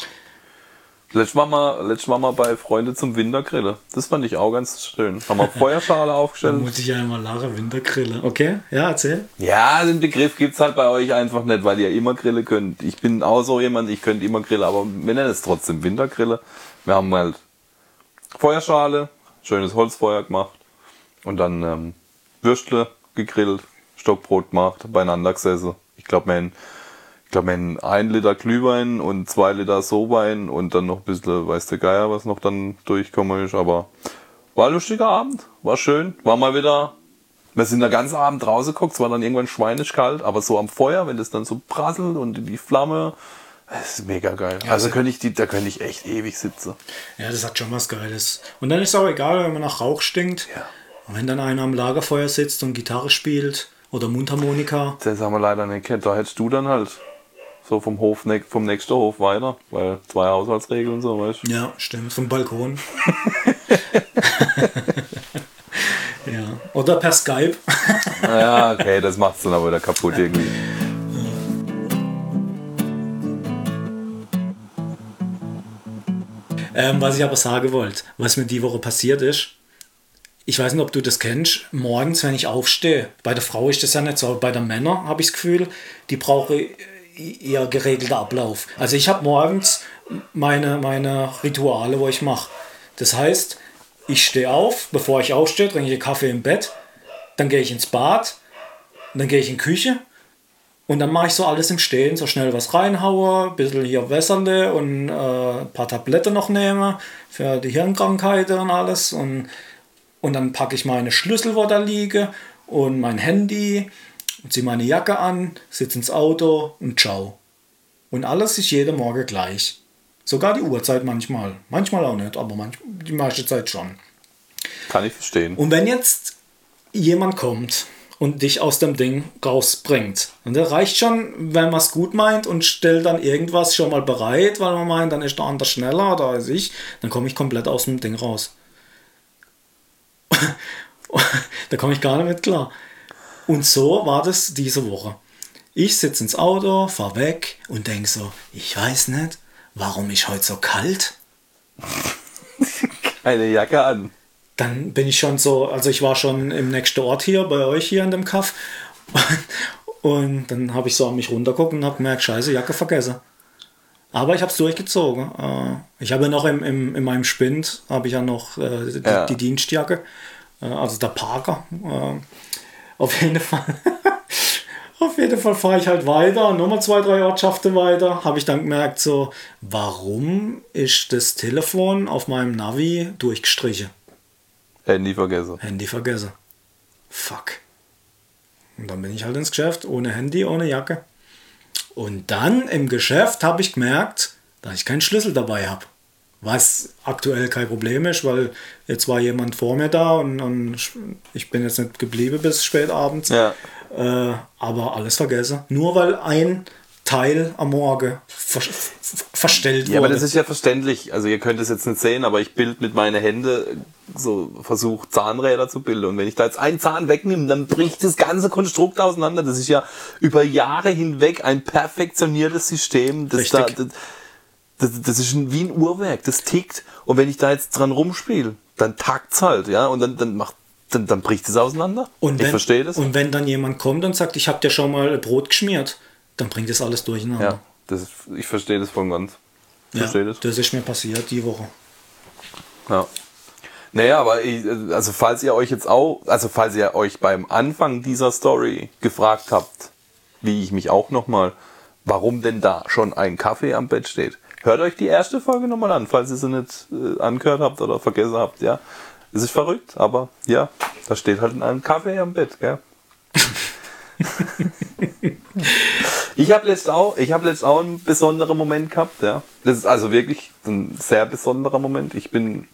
Letztes Mal, mal, letztes Mal mal bei Freunde zum Wintergrillen. Das fand ich auch ganz schön. Haben wir Feuerschale aufgestellt. Da muss ich ja immer lachen, Wintergrille. Okay, ja, erzähl. Ja, den Begriff gibt es halt bei euch einfach nicht, weil ihr immer grillen könnt. Ich bin auch so jemand, ich könnte immer grillen, aber wir nennen es trotzdem Wintergrille. Wir haben halt Feuerschale, schönes Holzfeuer gemacht und dann ähm, Würstle gegrillt, Stockbrot gemacht, beieinander gesessen. Ich glaube, wir haben Ich glaube, wir haben ein Liter Glühwein und zwei Liter So-Wein und dann noch ein bisschen, weiß der Geier, was noch dann durchkommen ist. Aber war ein lustiger Abend, war schön, war mal wieder, wir sind den ganzen Abend draußen geguckt, es war dann irgendwann schweinisch kalt, aber so am Feuer, wenn das dann so prasselt und die Flamme, das ist mega geil. Ja, also könnte ich die, da könnte ich echt ewig sitzen. Ja, das hat schon was Geiles. Und dann ist es auch egal, wenn man nach Rauch stinkt. Ja. Und wenn dann einer am Lagerfeuer sitzt und Gitarre spielt oder Mundharmonika. Das haben wir leider nicht kennt. Da hättest du dann halt so vom Hof, vom nächsten Hof weiter, weil zwei Haushaltsregeln und so, weißt du? Ja, stimmt, vom Balkon. Ja. Oder per Skype. Ja, okay, das macht es dann aber wieder kaputt irgendwie. Ähm, was ich aber sagen wollte, was mir die Woche passiert ist, ich weiß nicht, ob du das kennst, morgens, wenn ich aufstehe, bei der Frau ist das ja nicht so, bei den Männern habe ich das Gefühl, die brauchen eher geregelter Ablauf. Also ich habe morgens meine, meine Rituale, wo ich mache. Das heißt, ich stehe auf, bevor ich aufstehe, trinke ich Kaffee im Bett, dann gehe ich ins Bad, dann gehe ich in die Küche und dann mache ich so alles im Stehen, so schnell was reinhaue, ein bisschen hier wässernde und äh, ein paar Tabletten noch nehme für die Hirnkrankheiten und alles und, und dann packe ich meine Schlüssel, wo da liege und mein Handy und ziehe meine Jacke an, sitze ins Auto und ciao. Und alles ist jeden Morgen gleich. Sogar die Uhrzeit manchmal. Manchmal auch nicht, aber manch, die meiste Zeit schon. Kann ich verstehen. Und wenn jetzt jemand kommt und dich aus dem Ding rausbringt, und das reicht schon, wenn man es gut meint und stellt dann irgendwas schon mal bereit, weil man meint, dann ist der andere schneller oder als ich, dann komme ich komplett aus dem Ding raus. Da komme ich gar nicht mit klar. Und so war das diese Woche. Ich sitze ins Auto, fahre weg und denke so, ich weiß nicht, warum ist heute so kalt? Keine Jacke an. Dann bin ich schon so, also ich war schon im nächsten Ort hier, bei euch hier in dem Kaff. Und dann habe ich so an mich runtergeguckt und habe gemerkt, scheiße, Jacke vergessen. Aber ich habe es durchgezogen. Ich habe ja noch im, im, in meinem Spind, habe ich ja noch die, ja. die Dienstjacke, also der Parker. Auf jeden Fall. Auf jeden Fall fahre ich halt weiter, nochmal zwei, drei Ortschaften weiter, habe ich dann gemerkt, so, warum ist das Telefon auf meinem Navi durchgestrichen? Handy vergessen. Handy vergessen. Fuck. Und dann bin ich halt ins Geschäft, ohne Handy, ohne Jacke. Und dann im Geschäft habe ich gemerkt, dass ich keinen Schlüssel dabei habe. Was aktuell kein Problem ist, weil jetzt war jemand vor mir da und, und ich bin jetzt nicht geblieben bis spät abends. Ja. Äh, aber alles vergessen. Nur weil ein Teil am Morgen ver verstellt wurde. Ja, aber das ist ja verständlich. Also ihr könnt es jetzt nicht sehen, aber ich bild mit meinen Händen so, versuche Zahnräder zu bilden. Und wenn ich da jetzt einen Zahn wegnehme, dann bricht das ganze Konstrukt auseinander. Das ist ja über Jahre hinweg ein perfektioniertes System. Das, da, das, das, das ist wie ein Uhrwerk, das tickt. Und wenn ich da jetzt dran rumspiele, dann tackt's halt, ja. Und dann, dann macht Dann, dann bricht es auseinander. Und wenn, ich verstehe das. Und wenn dann jemand kommt und sagt, ich habe dir schon mal Brot geschmiert, dann bringt das alles durcheinander. Ja, das ist, ich verstehe das voll ganz. Ich ja, verstehe das. Das ist mir passiert die Woche. Ja. Naja, aber ich, also falls ihr euch jetzt auch, also falls ihr euch beim Anfang dieser Story gefragt habt, wie ich mich auch nochmal, warum denn da schon ein Kaffee am Bett steht, hört euch die erste Folge nochmal an, falls ihr sie nicht äh, angehört habt oder vergessen habt, ja. Es ist verrückt, aber ja, da steht halt ein Kaffee am Bett, gell? ich habe letzt auch, ich habe letzt auch einen besonderen Moment gehabt, ja. Das ist also wirklich ein sehr besonderer Moment. Ich bin,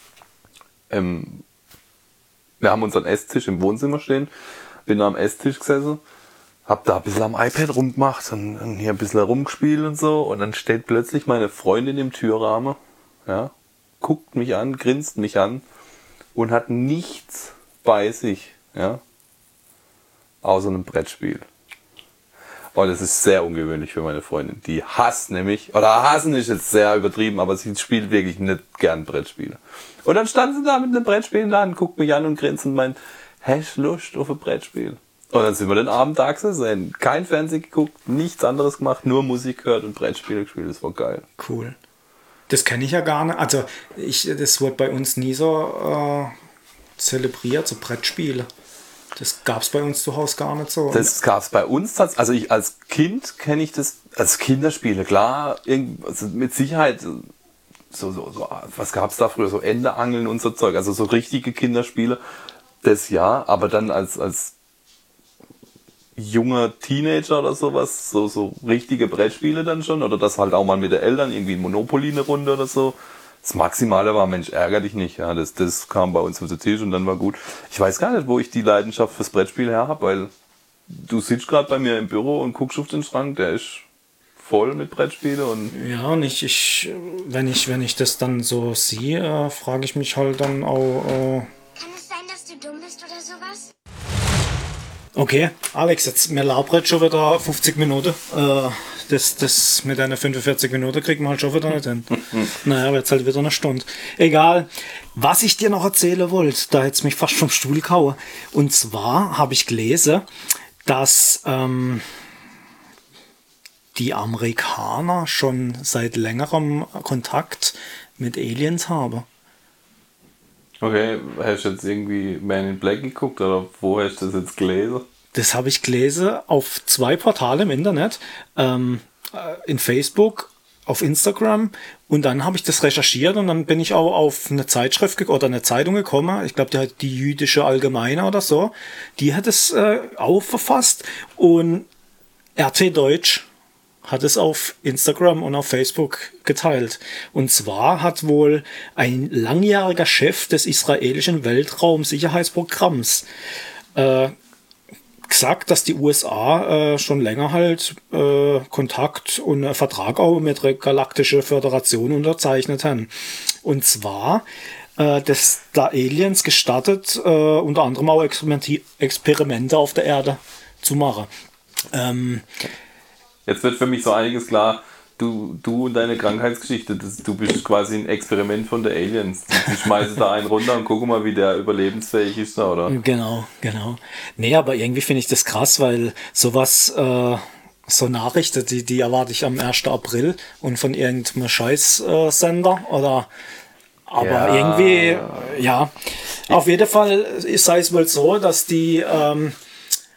ähm, wir haben unseren Esstisch im Wohnzimmer stehen, bin da am Esstisch gesessen, hab da ein bisschen am iPad rumgemacht und, und hier ein bisschen rumgespielt und so, und dann steht plötzlich meine Freundin im Türrahmen, ja, guckt mich an, grinst mich an und hat nichts bei sich, ja, außer einem Brettspiel. Und das ist sehr ungewöhnlich für meine Freundin. Die hasst nämlich, oder hassen ist jetzt sehr übertrieben, aber sie spielt wirklich nicht gern Brettspiele. Und dann stand sie da mit einem Brettspiel im Laden, guckt mich an und grinst und meint, hast du Lust auf ein Brettspiel? Und dann sind wir den Abend da gesessen, kein Fernsehen geguckt, nichts anderes gemacht, nur Musik gehört und Brettspiele gespielt. Das war geil. Cool. Das kenne ich ja gar nicht. Also ich, das wurde bei uns nie so äh, zelebriert, so Brettspiele. Das gab es bei uns zu Hause gar nicht so. Das gab es bei uns tatsächlich. Also ich als Kind kenne ich das, als Kinderspiele, klar, also mit Sicherheit, so, so, so was gab es da früher, so Endeangeln und so Zeug, also so richtige Kinderspiele, das ja, aber dann als, als junger Teenager oder sowas, so, so richtige Brettspiele dann schon, oder das halt auch mal mit den Eltern, irgendwie ein Monopoly eine Runde oder so. Das Maximale war, Mensch, ärger dich nicht. Ja, das, das kam bei uns auf den Tisch und dann war gut. Ich weiß gar nicht, wo ich die Leidenschaft fürs Brettspiel her habe, weil du sitzt gerade bei mir im Büro und guckst auf den Schrank, der ist voll mit Brettspielen. Und ja, und ich, ich, wenn ich, wenn ich das dann so sehe, äh, frage ich mich halt dann auch... Äh Kann es sein, dass du dumm bist oder sowas? Okay, Alex, jetzt mir labert schon wieder fünfzig Minuten. Äh, das, das mit einer fünfundvierzig Minuten kriegt man halt schon wieder nicht hin. Naja, aber jetzt halt wieder eine Stunde. Egal. Was ich dir noch erzählen wollte, da hätte es mich fast vom Stuhl gehauen. Und zwar habe ich gelesen, dass ähm, die Amerikaner schon seit längerem Kontakt mit Aliens haben. okay, hast du jetzt irgendwie Man in Black geguckt oder wo hast du das jetzt gelesen? Das habe ich gelesen auf zwei Portalen im Internet, ähm, in Facebook, auf Instagram, und dann habe ich das recherchiert und dann bin ich auch auf eine Zeitschrift oder eine Zeitung gekommen, ich glaube die hat die Jüdische Allgemeine oder so, die hat es äh, auch verfasst, und R T Deutsch hat es auf Instagram und auf Facebook geteilt. Und zwar hat wohl ein langjähriger Chef des israelischen Weltraumsicherheitsprogramms äh, gesagt, dass die U S A äh, schon länger halt äh, Kontakt und einen Vertrag auch mit der Galaktischen Föderation unterzeichnet haben. Und zwar, äh, dass da Aliens gestattet, äh, unter anderem auch Experimenti- Experimente auf der Erde zu machen. Ähm, Jetzt wird für mich so einiges klar. Du, du und deine Krankheitsgeschichte, das, du bist quasi ein Experiment von der Aliens. Die, die schmeißen da einen runter und gucken mal, wie der überlebensfähig ist, oder? Genau, genau. Nee, aber irgendwie finde ich das krass, weil sowas, äh, so Nachrichten, die, die erwarte ich am ersten April und von irgendeinem Scheißsender äh, oder aber Ja. irgendwie, ja. Auf jeden Fall sei es wohl so, dass die ähm,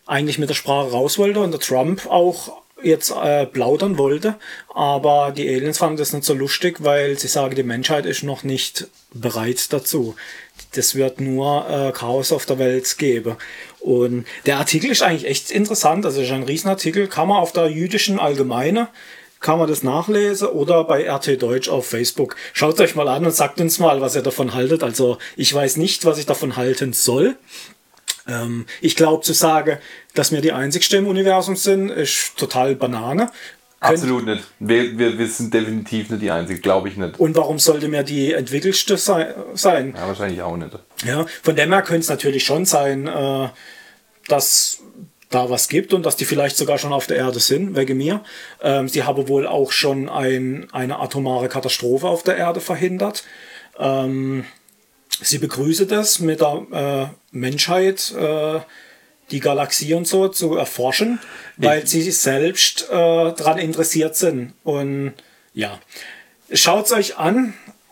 eigentlich mit der Sprache raus wollte und der Trump auch jetzt äh, plaudern wollte, aber die Aliens fanden das nicht so lustig, weil sie sagen, die Menschheit ist noch nicht bereit dazu. Das wird nur äh, Chaos auf der Welt geben. Und der Artikel ist eigentlich echt interessant, also ist ein Riesenartikel, kann man auf der Jüdischen Allgemeine, kann man das nachlesen oder bei R T Deutsch auf Facebook. Schaut euch mal an und sagt uns mal, was ihr davon haltet. Also ich weiß nicht, was ich davon halten soll. Ähm, ich glaube zu sagen, dass wir die Einzigsten im Universum sind, ist total Banane. Absolut nicht. Wir, wir, wir sind definitiv nicht die Einzigen, glaube ich nicht. Und warum sollte mir die entwickelste sei, sein? Ja, wahrscheinlich auch nicht. Ja, von dem her könnte es natürlich schon sein, äh, dass da was gibt und dass die vielleicht sogar schon auf der Erde sind, wegen mir. Ähm, sie haben wohl auch schon ein, eine atomare Katastrophe auf der Erde verhindert. Ähm, sie begrüßen das mit der äh, Menschheit, äh, die Galaxie und so zu erforschen, weil ich, sie selbst äh, daran interessiert sind. Und ja, schaut es euch an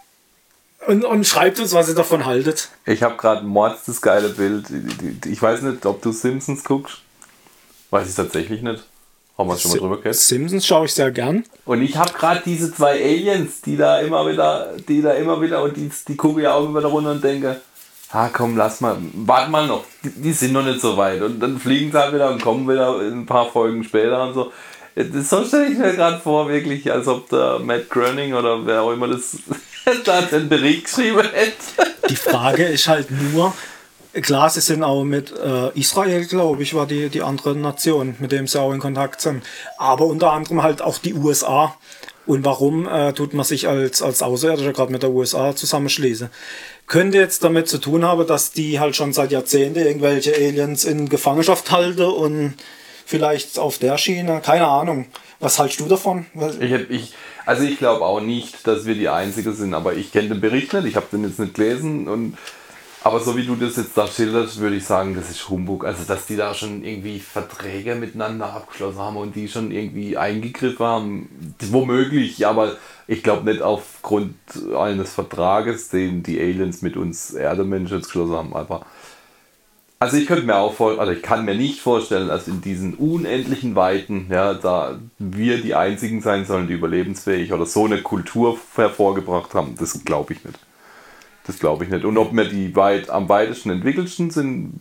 und, und schreibt uns, was ihr davon haltet. Ich habe gerade mords das geile Bild. Ich weiß nicht, ob du Simpsons guckst. Weiß ich tatsächlich nicht. Haben wir es schon mal drüber gehört? Simpsons schaue ich sehr gern. Und ich habe gerade diese zwei Aliens, die da immer wieder, die da immer wieder, und die, die gucke ich auch immer wieder runter und denke, ah komm, lass mal, warte mal noch, die, die sind noch nicht so weit. Und dann fliegen sie halt wieder und kommen wieder ein paar Folgen später und so. Das, so stelle ich mir gerade vor, wirklich, als ob der Matt Groening oder wer auch immer das da den Bericht geschrieben hätte. Die Frage ist halt nur, klar, sie sind auch mit äh, Israel, glaube ich, war die, die andere Nation, mit dem sie auch in Kontakt sind. Aber unter anderem halt auch die U S A. Und warum äh, tut man sich als, als Außerirdischer gerade mit der U S A zusammenschließen? Könnte jetzt damit zu tun haben, dass die halt schon seit Jahrzehnten irgendwelche Aliens in Gefangenschaft halten und vielleicht auf der Schiene, keine Ahnung. Was haltst du davon? Ich, ich, also ich glaube auch nicht, dass wir die Einzigen sind, aber ich kenne den Bericht nicht, ich habe den jetzt nicht gelesen und aber so wie du das jetzt da schilderst, würde ich sagen, das ist Humbug. Also, dass die da schon irgendwie Verträge miteinander abgeschlossen haben und die schon irgendwie eingegriffen haben, das womöglich, aber ich glaube nicht aufgrund eines Vertrages, den die Aliens mit uns Erdemenschen geschlossen haben. Aber also ich könnte mir auch vor, also ich kann mir nicht vorstellen, dass in diesen unendlichen Weiten, ja, da wir die Einzigen sein sollen, die überlebensfähig oder so eine Kultur hervorgebracht haben. Das glaube ich nicht. Das glaube ich nicht. Und ob wir die weit am weitesten entwickelsten sind,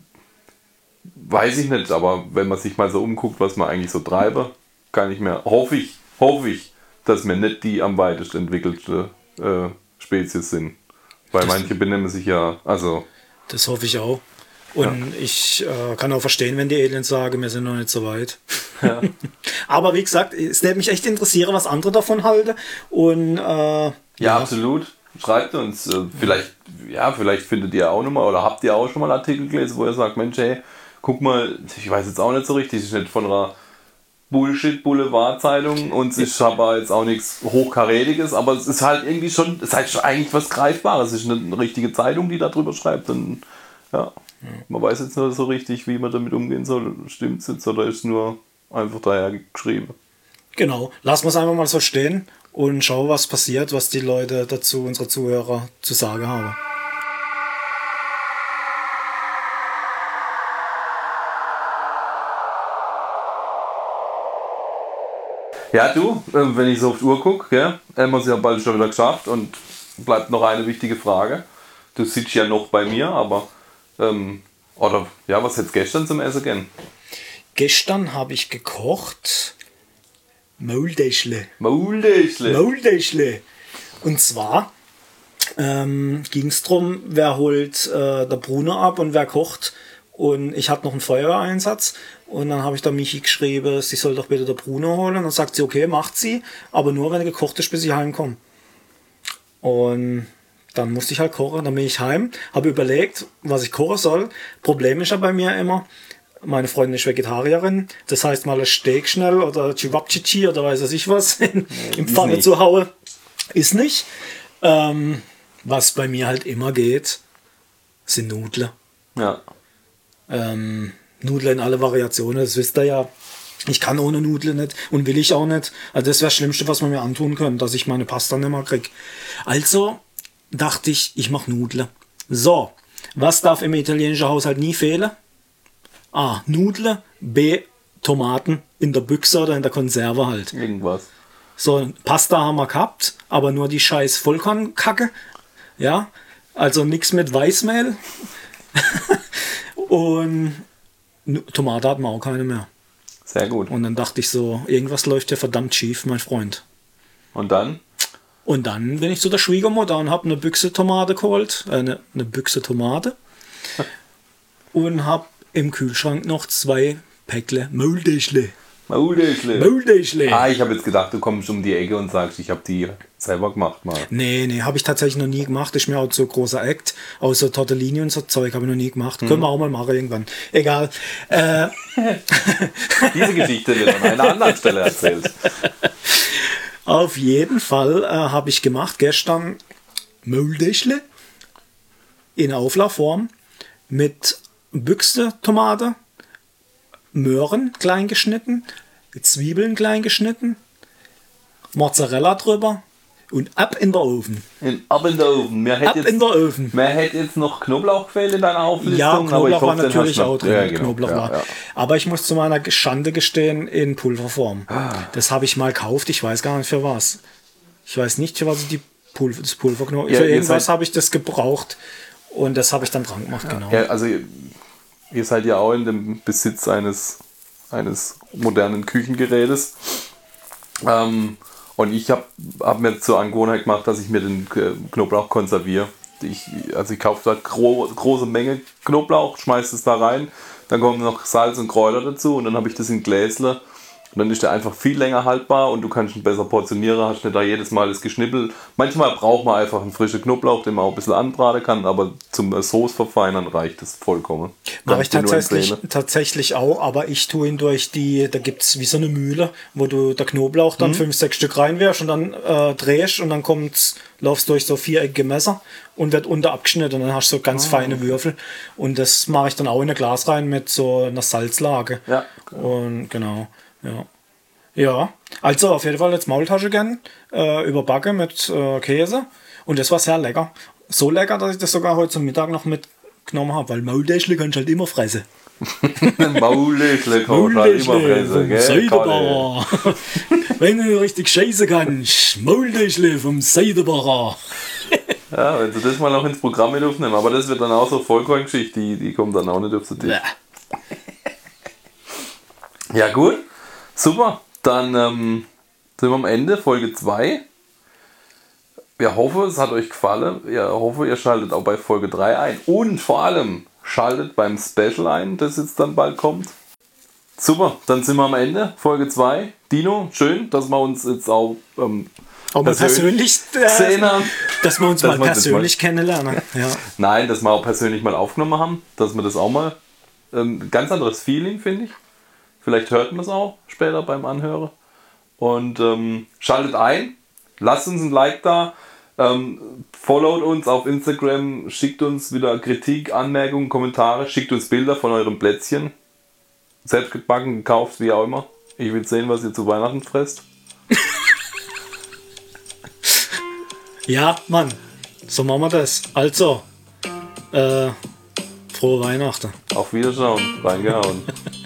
weiß ich nicht. Aber wenn man sich mal so umguckt, was man eigentlich so treibe, kann ich mir, hoffe ich, hoffe ich, dass wir nicht die am weitesten entwickelte äh, Spezies sind. Weil das manche benennen sich ja, also... Das hoffe ich auch. Und ja. ich äh, kann auch verstehen, wenn die Aliens sagen, wir sind noch nicht so weit. Ja. Aber wie gesagt, es würde mich echt interessieren, was andere davon halten. Und, äh, ja, ja, absolut. Schreibt uns, vielleicht, ja, vielleicht findet ihr auch nochmal oder habt ihr auch schon mal Artikel gelesen, wo ihr sagt, Mensch, hey, guck mal, ich weiß jetzt auch nicht so richtig, es ist nicht von einer Bullshit-Boulevard-Zeitung und es ist aber jetzt auch nichts Hochkarätiges, aber es ist halt irgendwie schon, es ist halt schon eigentlich was Greifbares, es ist eine richtige Zeitung, die da drüber schreibt und ja, man weiß jetzt nur so richtig, wie man damit umgehen soll, stimmt es jetzt oder ist es nur einfach daher geschrieben. Genau, lassen wir es einfach mal so stehen. Und schau, was passiert, was die Leute dazu, unsere Zuhörer, zu sagen haben. Ja, du, wenn ich so auf die Uhr gucke, haben wir es ja bald schon wieder geschafft und bleibt noch eine wichtige Frage. Du sitzt ja noch bei mir, aber, ähm, oder, ja, was hättest du gestern zum Essen gern? Gestern habe ich gekocht... Maultäschle. Maultäschle. Maultäschle. Und zwar ähm, ging es darum, wer holt äh, der Bruno ab und wer kocht. Und ich hatte noch einen Feuerwehreinsatz. Und dann habe ich da Michi geschrieben, sie soll doch bitte der Bruno holen. Und dann sagt sie, okay, macht sie. Aber nur, wenn er gekocht ist, bis ich heimkomme. Und dann musste ich halt kochen. Dann bin ich heim. Habe überlegt, was ich kochen soll. Problem ist ja bei mir immer... Meine Freundin ist Vegetarierin, das heißt mal ein Steak schnell oder Chivapchichi oder weiß ich was in, im Pfanne zu hauen. Ist nicht. Ähm, was bei mir halt immer geht, sind Nudeln. Ja. Ähm, Nudeln in alle Variationen, das wisst ihr ja. Ich kann ohne Nudeln nicht und will ich auch nicht. Also das wäre das Schlimmste, was man mir antun könnte, dass ich meine Pasta nicht mehr kriege. Also dachte ich, ich mache Nudeln. So, was darf im italienischen Haushalt nie fehlen? A. Nudeln, B. Tomaten in der Büchse oder in der Konserve halt. Irgendwas. So, Pasta haben wir gehabt, aber nur die scheiß Vollkornkacke. Ja, also nichts mit Weißmehl. Und Tomate hatten wir auch keine mehr. Sehr gut. Und dann dachte ich so, irgendwas läuft ja verdammt schief, mein Freund. Und dann? Und dann bin ich zu der Schwiegermutter und habe eine Büchse Tomate geholt, äh, eine, eine Büchse Tomate und habe im Kühlschrank noch zwei Päckle Maultäschle. Maultäschle. Maultäschle. Ah, ich habe jetzt gedacht, du kommst um die Ecke und sagst, ich habe die selber gemacht mal. Nee, nee, habe ich tatsächlich noch nie gemacht. Ist mir auch so großer Act. Außer Tortellini und so Zeug habe ich noch nie gemacht. Mhm. Können wir auch mal machen irgendwann. Egal. Äh. Diese Geschichte wird an einer anderen Stelle erzählt. Auf jeden Fall äh, habe ich gemacht gestern Maultäschle in Auflaufform mit Büchse Tomate, Möhren klein geschnitten, Zwiebeln klein geschnitten, Mozzarella drüber und ab in der Ofen. In, ab in der Ofen. Mir ab jetzt, in der Ofen. Mir hätte jetzt noch Knoblauch gefehlt in deiner Auflistung. Ja, Knoblauch aber ich hoffe, war natürlich auch drin. Ja, genau. Knoblauch ja, war. ja. Aber ich muss zu meiner Schande gestehen, in Pulverform. Das habe ich mal gekauft, ich weiß gar nicht für was. Ich weiß nicht, für was ich die Pulver, das Pulver genommen Ja, für irgendwas seid, habe ich das gebraucht und das habe ich dann dran gemacht, genau. Ja, also ihr, ihr seid ja auch in dem Besitz eines, eines modernen Küchengerätes. Ähm, und ich habe hab mir zur Angewohnheit gemacht, dass ich mir den Knoblauch konserviere. Ich, also ich kaufe da gro große Menge Knoblauch, schmeiße es da rein, dann kommen noch Salz und Kräuter dazu und dann habe ich das in Gläsle. Und dann ist der einfach viel länger haltbar und du kannst ihn besser portionieren, hast nicht da jedes Mal das Geschnippel. Manchmal braucht man einfach einen frischen Knoblauch, den man auch ein bisschen anbraten kann, aber zum Sauce verfeinern reicht das vollkommen. Mache ich tatsächlich, tatsächlich auch, aber ich tue ihn durch die, da gibt es wie so eine Mühle, wo du der Knoblauch dann mhm. fünf, sechs Stück reinwirfst und dann äh, drehst und dann kommt's, laufst durch so viereckige Messer und wird unter abgeschnitten und dann hast du so ganz oh. feine Würfel und das mache ich dann auch in ein Glas rein mit so einer Salzlage. Ja. Und genau. Ja. Ja, also auf jeden Fall jetzt Maultasche gern, äh, überbacken mit äh, Käse und das war sehr lecker. So lecker, dass ich das sogar heute zum Mittag noch mitgenommen habe, weil Maultäschle kannst du halt immer fressen. Maultäschle kannst du halt immer fressen, gell? Seidebacher. Wenn du richtig scheiße kannst, Maultäschle vom Seidebacher. Ja, wenn sie das mal noch ins Programm mit aufnehmen, aber das wird dann auch so Vollkorngeschichte, die, die kommt dann auch nicht auf den Tisch. Ja gut. Super, dann ähm, sind wir am Ende, Folge zwei. Wir hoffen, es hat euch gefallen. Ich hoffe, ihr schaltet auch bei Folge drei ein. Und vor allem, schaltet beim Special ein, das jetzt dann bald kommt. Super, dann sind wir am Ende, Folge zwei. Dino, schön, dass wir uns jetzt auch, ähm, auch mal persönlich, persönlich gesehen haben. Dass wir uns dass mal wir persönlich mal kennenlernen. Ja. Nein, dass wir auch persönlich mal aufgenommen haben. Dass wir das auch mal, ähm, ganz anderes Feeling, finde ich. Vielleicht hört man es auch später beim Anhören. Und ähm, schaltet ein, lasst uns ein Like da, ähm, followt uns auf Instagram, schickt uns wieder Kritik, Anmerkungen, Kommentare, schickt uns Bilder von eurem Plätzchen. Selbst gebacken, gekauft, wie auch immer. Ich will sehen, was ihr zu Weihnachten fresst. Ja, Mann, so machen wir das. Also, äh, frohe Weihnachten. Auf Wiederschauen, reingehauen.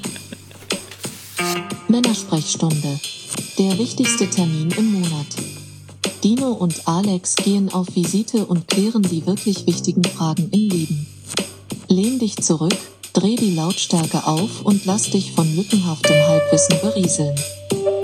Männersprechstunde. Der wichtigste Termin im Monat. Dino und Alex gehen auf Visite und klären die wirklich wichtigen Fragen im Leben. Lehn dich zurück, dreh die Lautstärke auf und lass dich von lückenhaftem Halbwissen berieseln.